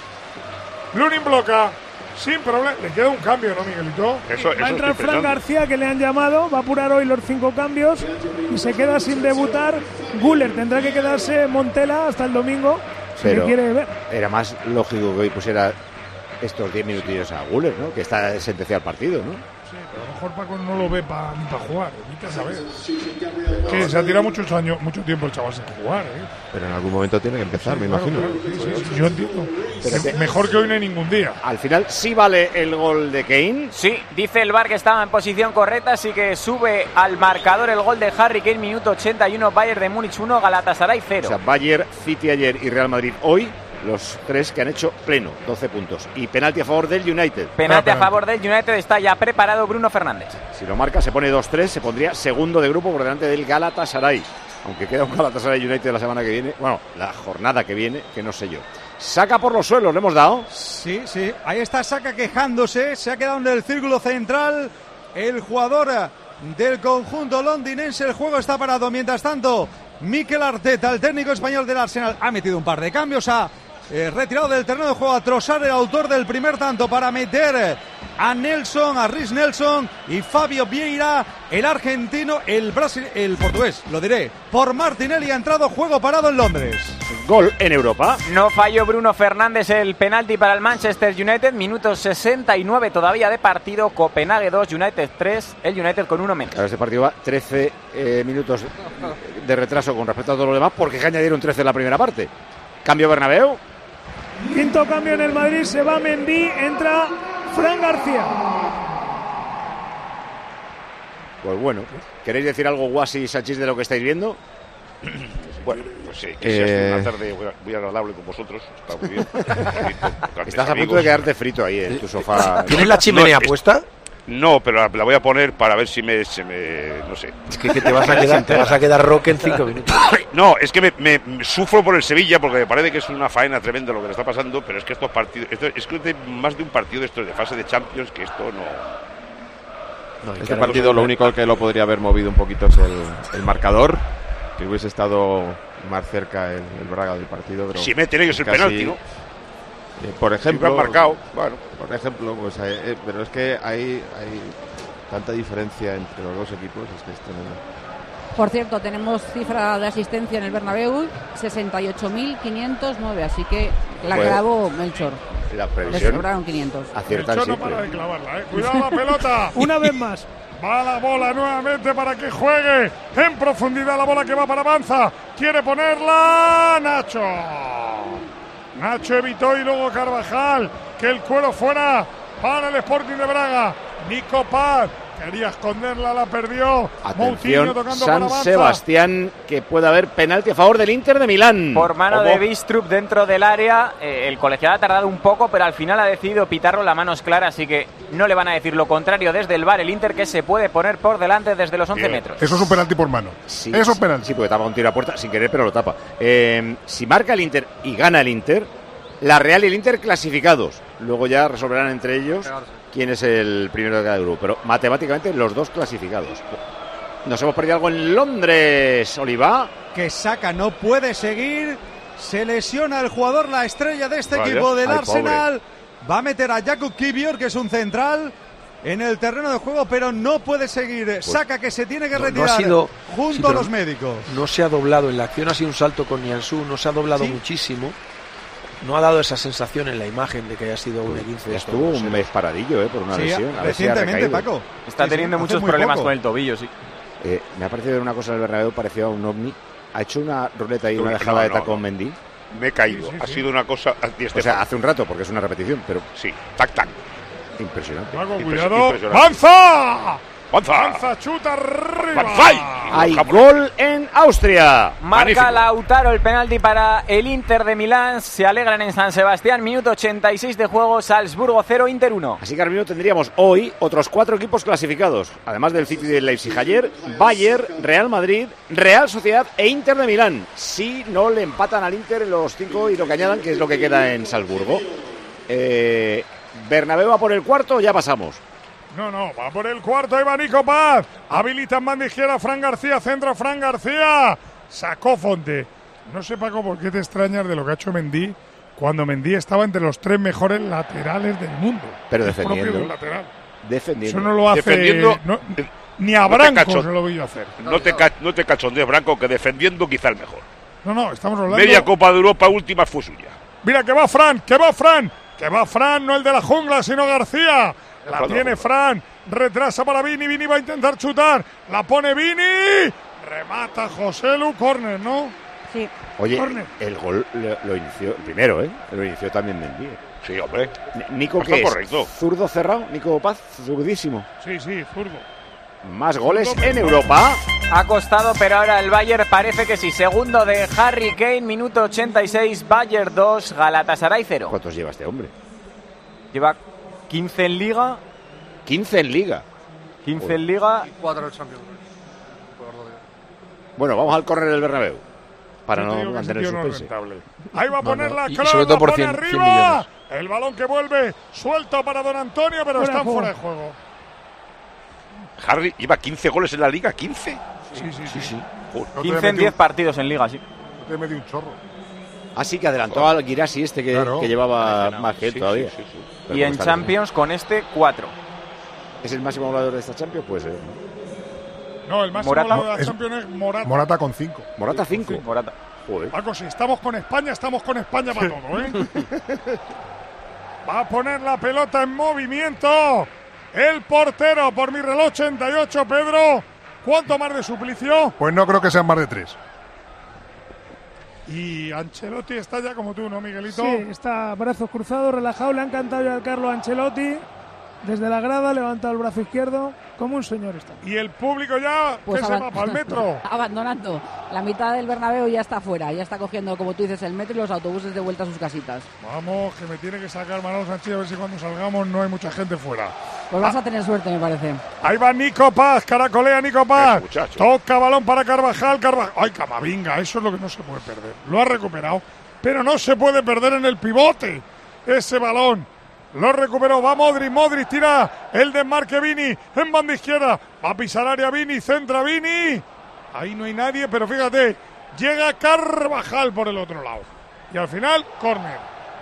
Lunin bloca. Sin problema. Le queda un cambio, ¿no, Miguelito? Va a entrar Fran García, que le han llamado. Va a apurar hoy los 5 cambios. Y se queda sin debutar Güler. Tendrá que quedarse Montela hasta el domingo. Pero quiere ver. Era más lógico que hoy pusiera estos 10 minutillos a Güler, ¿no? Que está sentenciado el partido, ¿no? Sí, pero a lo mejor Paco no lo ve ni para jugar. Ni a saber. Que se ha tirado mucho tiempo el chaval sin jugar, ¿eh? Pero en algún momento tiene que empezar, me imagino. Sí, yo entiendo. Mejor que hoy no hay ningún día. Al final sí vale el gol de Kane. Sí, dice el VAR que estaba en posición correcta, así que sube al marcador el gol de Harry Kane, minuto 81, Bayern de Múnich 1, Galatasaray 0. O sea, Bayern, City ayer y Real Madrid hoy, los 3 que han hecho pleno, 12 puntos. Y penalti a favor del United. Penalti a favor del United, está ya preparado Bruno Fernández. Si lo marca, se pone 2-3, se pondría segundo de grupo por delante del Galatasaray. Aunque queda un Galatasaray United la semana que viene, bueno, la jornada que viene, que no sé yo. Saca por los suelos, ¿le hemos dado? Sí, ahí está Saka quejándose, se ha quedado en el círculo central el jugador del conjunto londinense, el juego está parado. Mientras tanto, Mikel Arteta, el técnico español del Arsenal, ha metido un par de cambios, retirado del terreno de juego a Trossard, el autor del primer tanto, para meter a Rhys Nelson y Fabio Vieira, el argentino, el portugués, lo diré, por Martinelli. Ha entrado juego parado en Londres. Gol en Europa. No falló Bruno Fernández el penalti para el Manchester United, minuto 69 todavía de partido, Copenhague 2, United 3, el United con 1 menos. Este partido va 13 minutos de retraso con respecto a todo lo demás, porque que añadieron 13 en la primera parte. Cambio Bernabéu. Quinto cambio en el Madrid, se va Mendy, entra Fran García. Pues bueno, ¿queréis decir algo, Guasi y Sanchís, de lo que estáis viendo? Bueno, pues sí, que sea una tarde muy agradable con vosotros. Está muy bien. Estás a punto de quedarte frito ahí en tu sofá. ¿Tienes la chimenea puesta? No, pero la voy a poner para ver si no sé. Es que te vas a quedar roque en 5 minutos. No, es que me sufro por el Sevilla, porque me parece que es una faena tremenda lo que le está pasando, pero es que estos partidos, es que es más de un partido de estos de fase de Champions, que esto no. Este partido lo único que lo podría haber movido un poquito es el marcador, que hubiese estado más cerca el Braga del partido. Pero si me tiene que ser penalti, ¿no? Por ejemplo, si marcado, bueno. Por ejemplo, pues, pero es que hay tanta diferencia entre los dos equipos, es que es tremendo. Por cierto, tenemos cifra de asistencia en el Bernabéu, 68.509, así que la clavó Melchor. La previsión. Le sobraron 500. Melchor no para de clavarla, ¿eh? Cuidado la pelota. Una vez más. Va la bola nuevamente para que juegue en profundidad, la bola que va para Avanza. Quiere ponerla Nacho. Nacho evitó y luego Carvajal, que el cuero fuera para el Sporting de Braga. Nico Paz quería esconderla, la perdió. Atención, San Sebastián, que puede haber penalti a favor del Inter de Milán. Por mano de Bistrup dentro del área. El colegiado ha tardado un poco, pero al final ha decidido pitarlo, la mano es clara, así que no le van a decir lo contrario desde el VAR. El Inter, que se puede poner por delante desde los 11 metros. Eso es un penalti por mano. Sí, eso es penalti. Sí, porque tapa un tiro a puerta sin querer, pero lo tapa. Si marca el Inter y gana el Inter, la Real y el Inter clasificados. Luego ya resolverán entre ellos quién es el primero de cada grupo. Pero matemáticamente los dos clasificados. Nos hemos perdido algo en Londres, Oliva. Que Saka no puede seguir. Se lesiona el jugador, la estrella de este equipo del Arsenal. Pobre. Va a meter a Jakub Kivior, que es un central, en el terreno de juego, pero no puede seguir. Pues, Saka, que se tiene que retirar junto a los médicos. No se ha doblado. En la acción ha sido un salto con Nianzú. No se ha doblado muchísimo. No ha dado esa sensación en la imagen de que haya sido un 15. Estuvo un mes paradillo por una lesión. Recientemente, Paco. Está teniendo muchos problemas con el tobillo, sí. Me ha parecido una cosa del Bernabéu, parecía un ovni. Ha hecho una ruleta y una dejada de tacón Mendy. Me he caído. Ha sido una cosa. O sea, hace un rato, porque es una repetición, pero. Sí, tac. Impresionante. Cuidado. ¡Manza! Manza chuta arriba. Hay gol en Austria. Marca Magnífico. Lautaro el penalti para el Inter de Milán. Se alegran en San Sebastián. Minuto 86 de juego. Salzburgo 0, Inter 1. Así que, Armino, tendríamos hoy otros 4 equipos clasificados. Además del City de Leipzig ayer, Bayern, Real Madrid, Real Sociedad e Inter de Milán. Si no le empatan al Inter en los 5 y lo que añadan, que es lo que queda en Salzburgo. Bernabéu va por el cuarto, ya pasamos. No, va por el cuarto, ahí va Nico Paz. Habilita en banda izquierda Fran García, centro Fran García. Sacó Fonte. No sé, Paco, por qué te extrañas de lo que ha hecho Mendy cuando Mendy estaba entre los 3 mejores laterales del mundo. Pero defendiendo. Propio del lateral. Defendiendo. Eso no lo hace ni a Branco se lo voy a hacer. No te cachondees, Branco, que defendiendo quizá el mejor. No, estamos hablando. Media Copa de Europa, última fue suya. Mira que va Fran, no el de la jungla, sino García. La tiene Fran, retrasa para Vini, Vini va a intentar chutar, la pone Vini, remata José Lu, córner, ¿no? Sí. Oye, Córner. el gol lo inició, el primero, lo inició también Mendy. Sí, hombre. Nico, Está ¿qué correcto. es? ¿Zurdo cerrado? Nico Paz, zurdísimo. Sí, zurdo. Más goles en Europa. Ha costado, pero ahora el Bayern parece que sí. Segundo de Harry Kane, minuto 86, Bayern 2, Galatasaray 0. ¿Cuántos lleva este hombre? Lleva 15 en Liga. 15 en Liga. 15 en Liga. Y 4 en el Champions. Bueno, vamos al córner del Bernabéu. Para no digo que mantener el ese tío no es suspense. rentable. Ahí va a poner la Y clava, sobre todo por la pone 100 arriba. millones. El balón que vuelve suelto para Don Antonio, pero están fuera de juego. Harry lleva 15 goles en la Liga, 15. Sí. Joder. 15 en 10 partidos en Liga, sí. No te metí un chorro. Así que adelantó al Guirassi que llevaba más que él todavía. Sí. Pero Y en está Champions con este 4. ¿Es el máximo goleador de esta Champions? Pues No, el máximo Morata. goleador de la Champions es Morata. Morata con 5. Morata 5. Morata. Joder. Paco, si estamos con España para todo, ¿eh? Va a poner la pelota en movimiento. El portero, por mi reloj 88, Pedro. ¿Cuánto más de suplicio? Pues no creo que sean más de 3. Y Ancelotti está ya como tú, ¿no, Miguelito? Sí, está brazos cruzados, relajado. Le ha encantado ya al Carlo Ancelotti. Desde la grada, levantado el brazo izquierdo. Como un señor está. Y el público ya, Pues que se va para el metro. Abandonando. La mitad del Bernabéu ya está fuera. Ya está cogiendo, como tú dices, el metro y los autobuses de vuelta a sus casitas. Vamos, que me tiene que sacar Manolo Sánchez a ver si cuando salgamos no hay mucha gente fuera. Pues vas a tener suerte, me parece. Ahí va Nico Paz, caracolea Nico Paz. Muchacho. Toca balón para Carvajal. Ay, Camavinga, eso es lo que no se puede perder. Lo ha recuperado, pero no se puede perder en el pivote. Ese balón lo recuperó. Va Modric tira el desmarque Vini en banda izquierda. Va a pisar área Vini, centra Vini. Ahí no hay nadie, pero fíjate, llega Carvajal por el otro lado. Y al final, córner.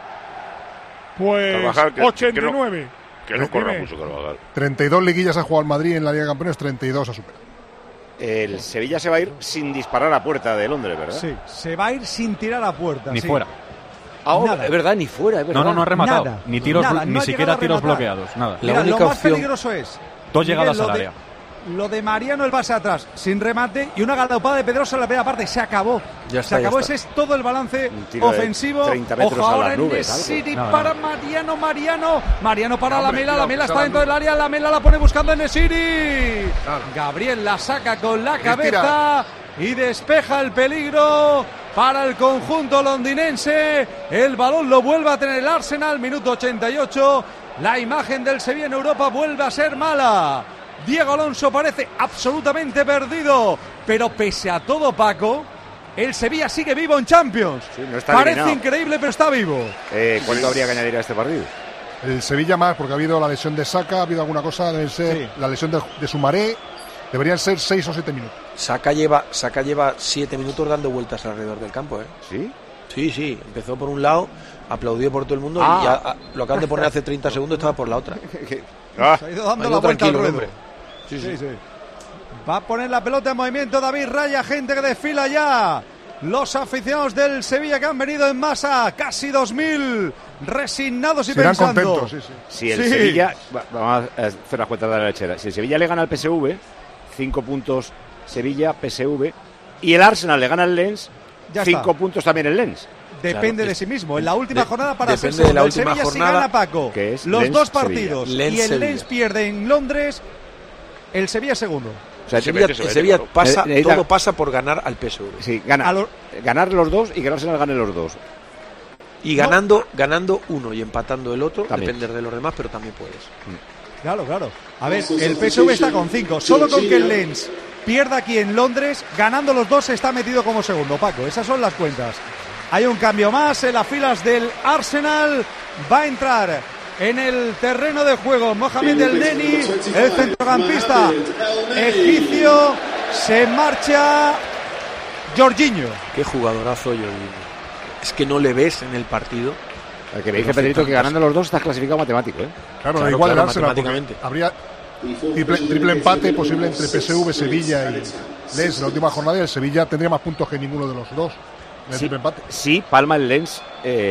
Pues Carvajal, 89. Que no corra mucho Carvajal. 32 liguillas ha jugado el Madrid en la Liga de Campeones, 32 ha superado. El Sevilla se va a ir sin disparar a puerta de Londres, ¿verdad? Sí, se va a ir sin tirar a puerta. Ni fuera. Ahora, es verdad, ni fuera, es verdad. No ha rematado. Nada. Ni tiros, Nada, ni no ha siquiera llegado a tiros rematar. bloqueados. Nada. Mira, La única lo más opción- peligroso es 2 llegadas Miguel, al área. Lo de Mariano, el pase atrás, sin remate, y una galopada de Pedrosa en la primera parte. Se acabó. Ya está, se acabó. ya está. Ese es todo el balance Un tiro de ofensivo. 30 metros Ojo a las ahora en nubes, Nesiri algo. No, para no. Mariano para No, hombre, Lamela. cuidado, Lamela que está se dentro la del área. Lamela la pone buscando en Nesiri. Claro. Gabriel la saca con la Estira. cabeza y despeja el peligro para el conjunto londinense. El balón lo vuelve a tener el Arsenal, minuto 88. La imagen del Sevilla en Europa vuelve a ser mala. Diego Alonso parece absolutamente perdido, pero pese a todo, Paco, el Sevilla sigue vivo en Champions. Sí, no está Parece eliminado. increíble, pero está vivo. ¿Cuánto habría que añadir a este partido? El Sevilla más, porque ha habido la lesión de Saka, ha habido alguna cosa, debe ser Sí. la lesión de Sumaré, deberían ser 6 o 7 minutos. Saka lleva 7 minutos dando vueltas alrededor del campo, ¿eh? ¿Sí? Sí. Empezó por un lado, aplaudió por todo el mundo y ya lo acaban de poner hace 30 segundos, estaba por la otra. Se ha ido dando Ha la ido vuelta al tranquilo, ruedo. hombre. Sí. Va a poner la pelota en movimiento David Raya, gente que desfila ya. Los aficionados del Sevilla que han venido en masa, casi 2.000, resignados y Serán pensando. contentos, sí. Si el Sí. Sevilla, vamos a hacer las cuentas de la lechera, si el Sevilla le gana al PSV, 5 puntos Sevilla, PSV, y el Arsenal le gana al Lens, Ya 5 está. puntos también el Lens. depende de sí mismo. En la última jornada para depende ser de la el última Sevilla jornada, si gana Paco que es los Lens, dos partidos Sevilla. y el Sevilla. Lens pierde en Londres, el Sevilla segundo. O sea, el Sevilla pasa, todo pasa por ganar al PSV. Sí, ganar los dos y que el Arsenal gane los dos. Y ganando uno y empatando el otro, también. depender de los demás, pero también puedes. Claro. A ver, el PSV está con 5. Solo con que el Lens pierda aquí en Londres, ganando los dos está metido como segundo, Paco. Esas son las cuentas. Hay un cambio más en las filas del Arsenal. Va a entrar en el terreno de juego Mohamed El Neni, el centrocampista egipcio. Se marcha Jorginho. Qué jugadorazo Jorginho. Es que no le ves en el partido. El que me dice Pedrito que ganando los dos estás clasificado matemático, ¿eh? Claro, igual el Arsenal, habría triple empate posible entre PSV, Sevilla y Lens en la última jornada, y el Sevilla tendría más puntos que ninguno de los dos en el triple empate. Sí, palma el Lens.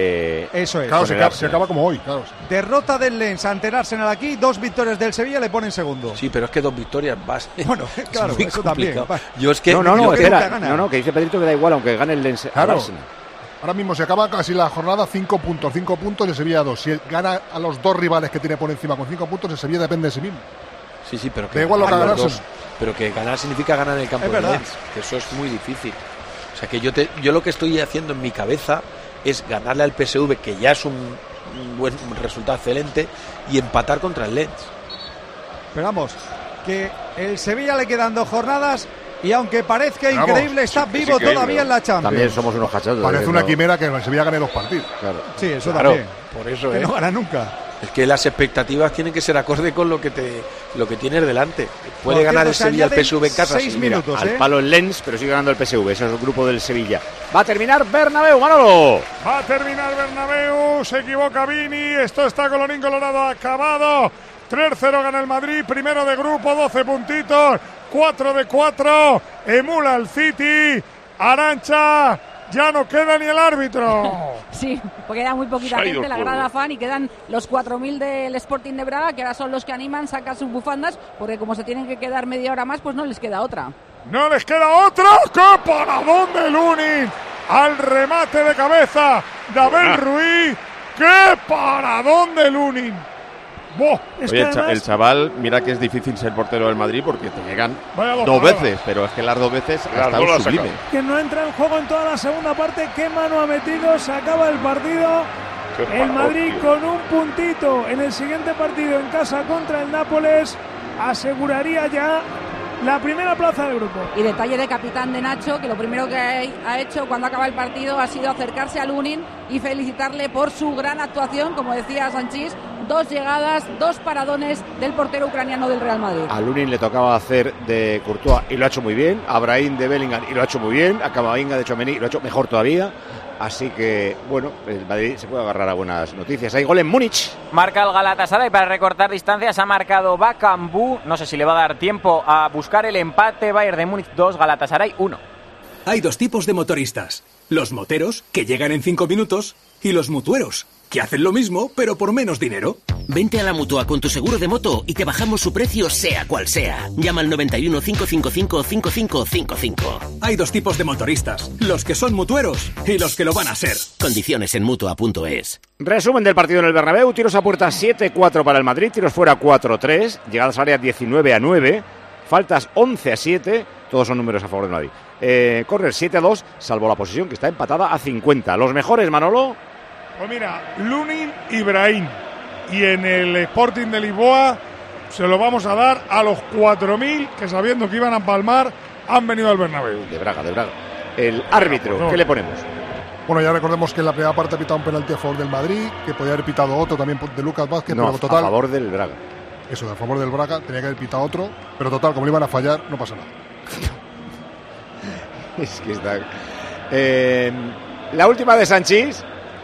Eso es. Claro, se acaba como hoy, claro. Derrota del Lens ante el Arsenal aquí, 2 victorias del Sevilla le ponen segundo. Sí, pero es que 2 victorias vas. Bueno, claro, eso también. Yo es que que dice Pedrito que da igual aunque gane el Lens al Arsenal. Ahora mismo se acaba casi la jornada, 5 puntos y el Sevilla 2. Si gana a los dos rivales que tiene por encima con 5 puntos, el Sevilla depende de sí mismo. Sí, pero que da igual lo que ganarse. Pero que ganar significa ganar en el campo de Lens, que eso es muy difícil. O sea que yo lo que estoy haciendo en mi cabeza es ganarle al PSV, que ya es un buen resultado excelente, y empatar contra el Lens. Pero vamos, que el Sevilla le quedan 2 jornadas. Y aunque parezca increíble, está vivo todavía en la Champions. También somos unos cachados. Parece una quimera que el Sevilla gane 2 partidos. Claro. Sí, eso también. Por eso que no gana nunca. Es que las expectativas tienen que ser acorde con lo que tienes delante. Puede ganar el Sevilla al PSV en casa. 6 minutos, al palo el Lens, pero sigue ganando el PSV. Ese es el grupo del Sevilla. Va a terminar Bernabéu, Manolo. Va a terminar Bernabéu. Se equivoca Vini. Esto está colorín colorado acabado. 3-0 gana el Madrid, primero de grupo, 12 puntitos, 4 de 4, emula el City, Arantxa, ya no queda ni el árbitro. Sí, porque queda muy poquita gente, la grada fan, y quedan los 4.000 del Sporting de Braga, que ahora son los que animan, sacan sus bufandas, porque como se tienen que quedar media hora más, pues no les queda otra. ¡No les queda otra! ¡Qué paradón de Lunin! Al remate de cabeza de Abel Ruiz, ¡qué paradón de Lunin! Oye, el chaval, mira que es difícil ser portero del Madrid porque te llegan 2 veces, pero es que las 2 veces ha estado sublime. Que no entra en juego en toda la segunda parte. ¿Qué mano ha metido? Se acaba el partido. El Madrid con un puntito en el siguiente partido en casa contra el Nápoles aseguraría ya la primera plaza del grupo. Y detalle de capitán de Nacho, que lo primero que ha hecho cuando acaba el partido ha sido acercarse a Lunin y felicitarle por su gran actuación, como decía Sanchís, 2 llegadas, 2 paradones del portero ucraniano del Real Madrid. A Lunin le tocaba hacer de Courtois y lo ha hecho muy bien, a Brahim de Bellingham y lo ha hecho muy bien, a Camavinga de Tchouaméni y lo ha hecho mejor todavía. Así que, bueno, el Madrid se puede agarrar a buenas noticias. Hay gol en Múnich. Marca el Galatasaray para recortar distancias. Ha marcado Bakambu. No sé si le va a dar tiempo a buscar el empate. Bayern de Múnich 2, Galatasaray 1. Hay 2 tipos de motoristas. Los moteros, que llegan en 5 minutos, y los mutueros, que hacen lo mismo, pero por menos dinero. Vente a la Mutua con tu seguro de moto y te bajamos su precio sea cual sea. Llama al 91 555 5555. Hay 2 tipos de motoristas, los que son mutueros y los que lo van a ser. Condiciones en Mutua.es. Resumen del partido en el Bernabéu. Tiros a puerta 7-4 para el Madrid, tiros fuera 4-3, llegadas al área 19-9, faltas 11-7, todos son números a favor del Madrid. Córner 7-2, salvo la posesión que está empatada a 50. Los mejores, Manolo. Pues mira, Lunin y Brahim. Y en el Sporting de Lisboa se lo vamos a dar a los 4.000 que, sabiendo que iban a palmar, han venido al Bernabéu. De Braga. El árbitro, ¿qué le ponemos? Bueno, ya recordemos que en la primera parte ha pitado un penalti a favor del Madrid, que podía haber pitado otro también de Lucas Vázquez, no, pero total, a favor del Braga. Eso, a favor del Braga, tenía que haber pitado otro, pero total, como le iban a fallar, no pasa nada. Es que está... la última de Sanchís.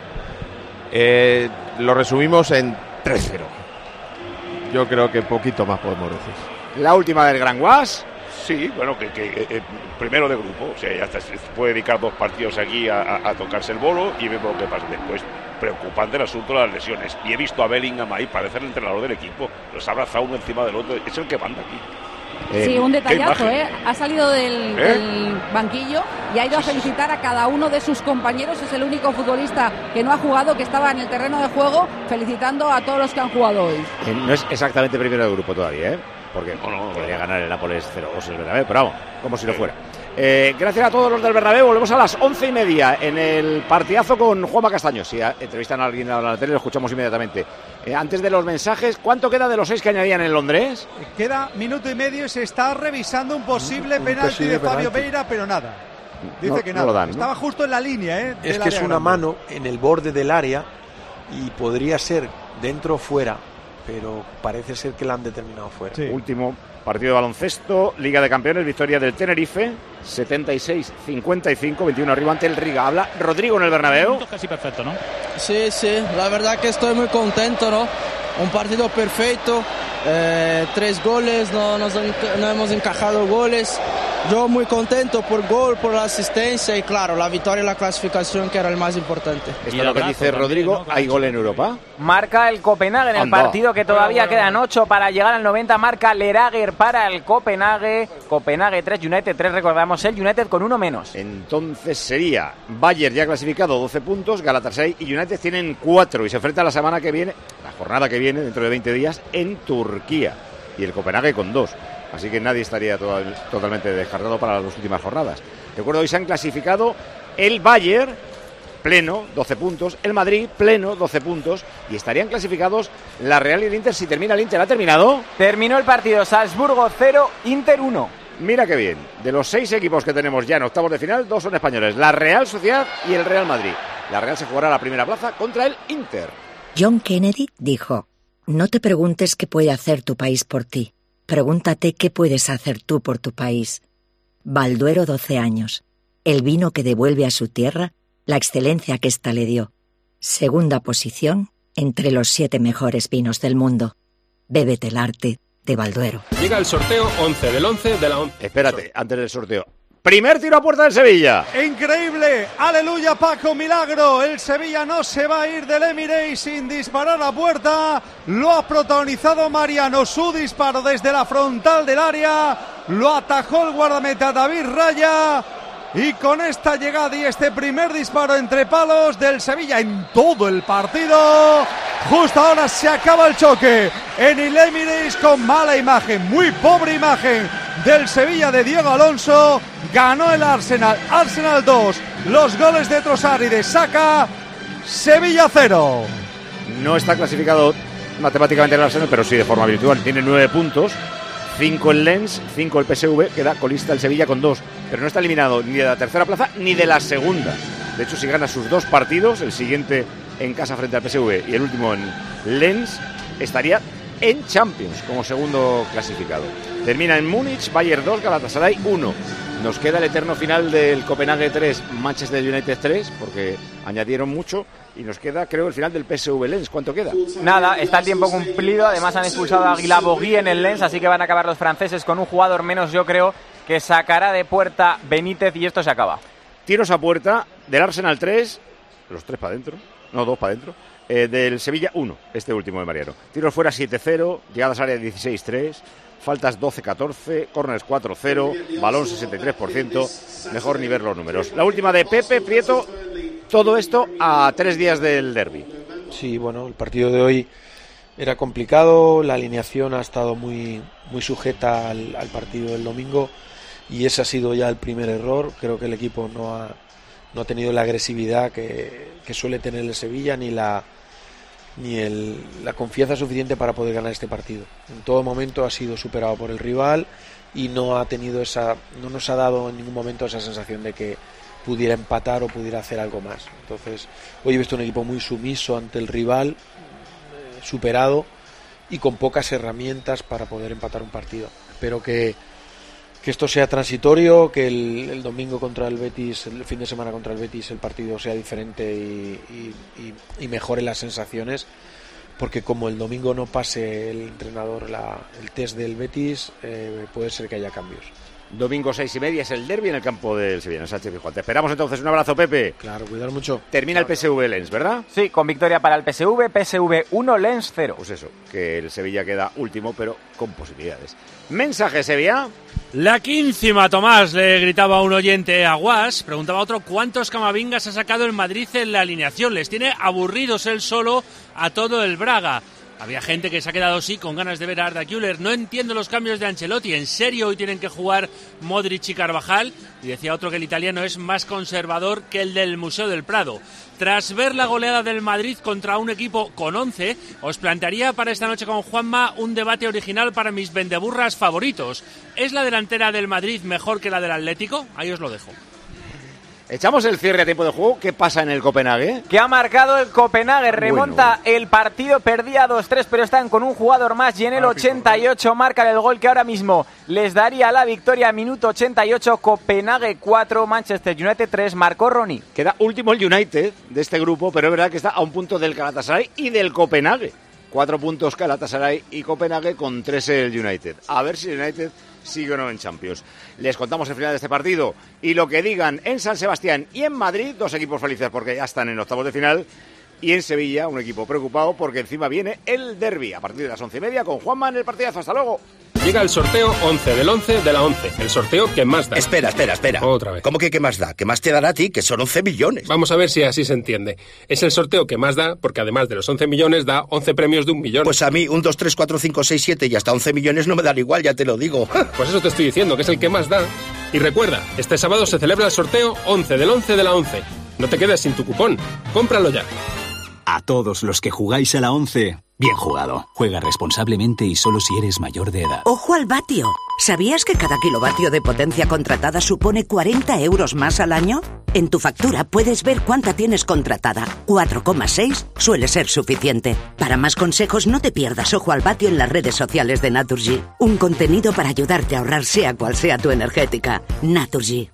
Lo resumimos en 3-0. Yo creo que poquito más podemos decir. La última del Gran Guas. Sí, bueno, que primero de grupo, o sea, ya está, se puede dedicar 2 partidos aquí a tocarse el bolo y vemos lo que pasa después. Preocupante el asunto de las lesiones. Y he visto a Bellingham ahí, parece el entrenador del equipo. Los ha abrazado uno encima del otro. Es el que manda aquí. Sí, un detallazo, ha salido del banquillo y ha ido a felicitar a cada uno de sus compañeros. Es el único futbolista que no ha jugado, que estaba en el terreno de juego, felicitando a todos los que han jugado hoy. No es exactamente primero del grupo todavía, porque podría ganar el Nápoles 0-2 el Bernabéu, pero vamos, como si lo fuera. Gracias a todos los del Bernabéu. Volvemos a las 11:30 en el partidazo con Juanma Castaño. Si entrevistan a alguien a la tele, lo escuchamos inmediatamente. Antes de los mensajes, ¿cuánto queda de los 6 que añadían en Londres? Queda minuto y medio y se está revisando un posible penalti de Fabio Vieira, pero nada. Dice que nada. No lo dan, Estaba justo en la línea. Es que es una mano en el borde del área y podría ser dentro o fuera, pero parece ser que la han determinado fuera. Sí. Último partido de baloncesto, Liga de Campeones, victoria del Tenerife, 76-55, 21 arriba ante el Riga. Habla Rodrigo en el Bernabéu. Casi perfecto, ¿no? Sí, la verdad que estoy muy contento, ¿no? Un partido perfecto, 3 goles, no hemos encajado goles. Yo muy contento por gol, por la asistencia y claro, la victoria y la clasificación, que era el más importante. Esto es lo que dice Rodrigo, también, ¿no? ¿Hay gol en Europa? Marca el Copenhague en el partido que todavía quedan 8 para llegar al 90. Marca Lerager para el Copenhague. Copenhague 3, United 3, recordamos el United con 1 menos. Entonces sería Bayern ya clasificado, 12 puntos, Galatasaray y United tienen 4 y se enfrenta la semana que viene, la jornada que viene, dentro de 20 días, en Turquía. Y el Copenhague con 2. Así que nadie estaría totalmente descartado para las 2 últimas jornadas. Recuerdo, hoy se han clasificado el Bayern, pleno, 12 puntos, el Madrid, pleno, 12 puntos, y estarían clasificados la Real y el Inter si termina el Inter. ¿Ha terminado? Terminó el partido, Salzburgo 0, Inter 1. Mira qué bien, de los 6 equipos que tenemos ya en octavos de final, 2 son españoles, la Real Sociedad y el Real Madrid. La Real se jugará la primera plaza contra el Inter. John Kennedy dijo: no te preguntes qué puede hacer tu país por ti. Pregúntate qué puedes hacer tú por tu país. Balduero 12 años. El vino que devuelve a su tierra la excelencia que ésta le dio. Segunda posición entre los 7 mejores vinos del mundo. Bébete el arte de Balduero. Llega el sorteo 11 del 11 de la 11. Espérate, antes del sorteo. Primer tiro a puerta del Sevilla. Increíble, aleluya Paco, milagro. El Sevilla no se va a ir del Emirates sin disparar a puerta. Lo ha protagonizado Mariano, su disparo desde la frontal del área. Lo atajó el guardameta David Raya. Y con esta llegada y este primer disparo entre palos del Sevilla en todo el partido, justo ahora se acaba el choque en el Emirates con mala imagen, muy pobre imagen del Sevilla de Diego Alonso. Ganó el Arsenal, Arsenal 2, los goles de Trossard y de Saka, Sevilla 0. No está clasificado matemáticamente el Arsenal, pero sí de forma virtual, tiene 9 puntos. 5 el Lens, 5 el PSV, queda colista el Sevilla con 2, pero no está eliminado ni de la tercera plaza ni de la segunda. De hecho, si gana sus 2 partidos, el siguiente en casa frente al PSV y el último en Lens, estaría en Champions como segundo clasificado. Termina en Múnich, Bayern 2, Galatasaray 1. Nos queda el eterno final del Copenhague 3, Manchester United 3, porque añadieron mucho. Y nos queda, creo, el final del PSV Lens. ¿Cuánto queda? Nada, está el tiempo cumplido. Además han expulsado a Guilabogui en el Lens, así que van a acabar los franceses con un jugador menos, yo creo, que sacará de puerta Benítez y esto se acaba. Tiros a puerta del Arsenal 3, los 3 para adentro, no, 2 para adentro, del Sevilla 1, este último de Mariano. Tiros fuera 7-0, llegadas a área 16-3, faltas 12-14, corners 4-0, balón 63%, mejor ni ver los números. La última de Pepe Prieto. Todo esto a 3 días del derbi. Sí, bueno, el partido de hoy era complicado, la alineación ha estado muy sujeta al partido del domingo y ese ha sido ya el primer error. Creo que el equipo no ha tenido la agresividad que suele tener el Sevilla ni la confianza suficiente para poder ganar este partido. En todo momento ha sido superado por el rival y no nos ha dado en ningún momento esa sensación de que pudiera empatar o pudiera hacer algo más. Entonces, hoy he visto un equipo muy sumiso ante el rival, superado y con pocas herramientas para poder empatar un partido. Espero que esto sea transitorio, que el domingo contra el Betis, el fin de semana contra el Betis, el partido sea diferente y mejore las sensaciones, porque como el domingo no pase el entrenador el test del Betis, puede ser que haya cambios. Domingo 6:30 es el derbi en el campo del Sevilla, en Sánchez Pizjuán. Te esperamos entonces. Un abrazo, Pepe. Claro, cuidar mucho. Termina el PSV Lens, ¿verdad? Sí, con victoria para el PSV, PSV 1, Lens 0. Pues eso, que el Sevilla queda último, pero con posibilidades. Mensaje, Sevilla. La quíncima, Tomás, le gritaba un oyente a Guas. Preguntaba otro cuántos Camavingas ha sacado el Madrid en la alineación. Les tiene aburridos él solo a todo el Braga. Había gente que se ha quedado sí con ganas de ver a Arda Güler. No entiendo los cambios de Ancelotti. ¿En serio hoy tienen que jugar Modric y Carvajal? Y decía otro que el italiano es más conservador que el del Museo del Prado. Tras ver la goleada del Madrid contra un equipo con 11, os plantearía para esta noche con Juanma un debate original para mis vendeburras favoritos. ¿Es la delantera del Madrid mejor que la del Atlético? Ahí os lo dejo. Echamos el cierre a tiempo de juego. ¿Qué pasa en el Copenhague? Que ha marcado el Copenhague, remonta el partido, perdía 2-3, pero están con un jugador más y en el 88 marcan el gol que ahora mismo les daría la victoria. Minuto 88, Copenhague 4, Manchester United 3, marcó Ronnie. Queda último el United de este grupo, pero es verdad que está a un punto del Galatasaray y del Copenhague. 4 puntos Galatasaray y Copenhague, con 3 el United. A ver si el United sigue o no en Champions. Les contamos el final de este partido y lo que digan en San Sebastián y en Madrid, 2 equipos felices porque ya están en octavos de final, y en Sevilla un equipo preocupado porque encima viene el derbi a partir de las 11:30 con Juanma en el partidazo. Hasta luego. Llega el sorteo 11 del 11 de la 11, el sorteo que más da. Espera. Otra vez. ¿Cómo que más da? ¿Qué más te dará a ti? Que son 11 millones. Vamos a ver si así se entiende. Es el sorteo que más da porque además de los 11 millones da 11 premios de 1 millón. Pues a mí 1, 2, 3, 4, 5, 6, 7 y hasta 11 millones no me dan igual, ya te lo digo. Pues eso te estoy diciendo, que es el que más da. Y recuerda, este sábado se celebra el sorteo 11 del 11 de la 11. No te quedes sin tu cupón. Cómpralo ya. A todos los que jugáis a la 11, bien jugado. Juega responsablemente y solo si eres mayor de edad. ¡Ojo al vatio! ¿Sabías que cada kilovatio de potencia contratada supone 40 euros más al año? En tu factura puedes ver cuánta tienes contratada. 4,6 suele ser suficiente. Para más consejos no te pierdas Ojo al vatio en las redes sociales de Naturgy. Un contenido para ayudarte a ahorrar sea cual sea tu energética. Naturgy.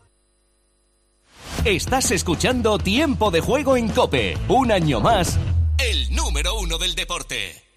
Estás escuchando Tiempo de Juego en COPE. Un año más, el número 1 del deporte.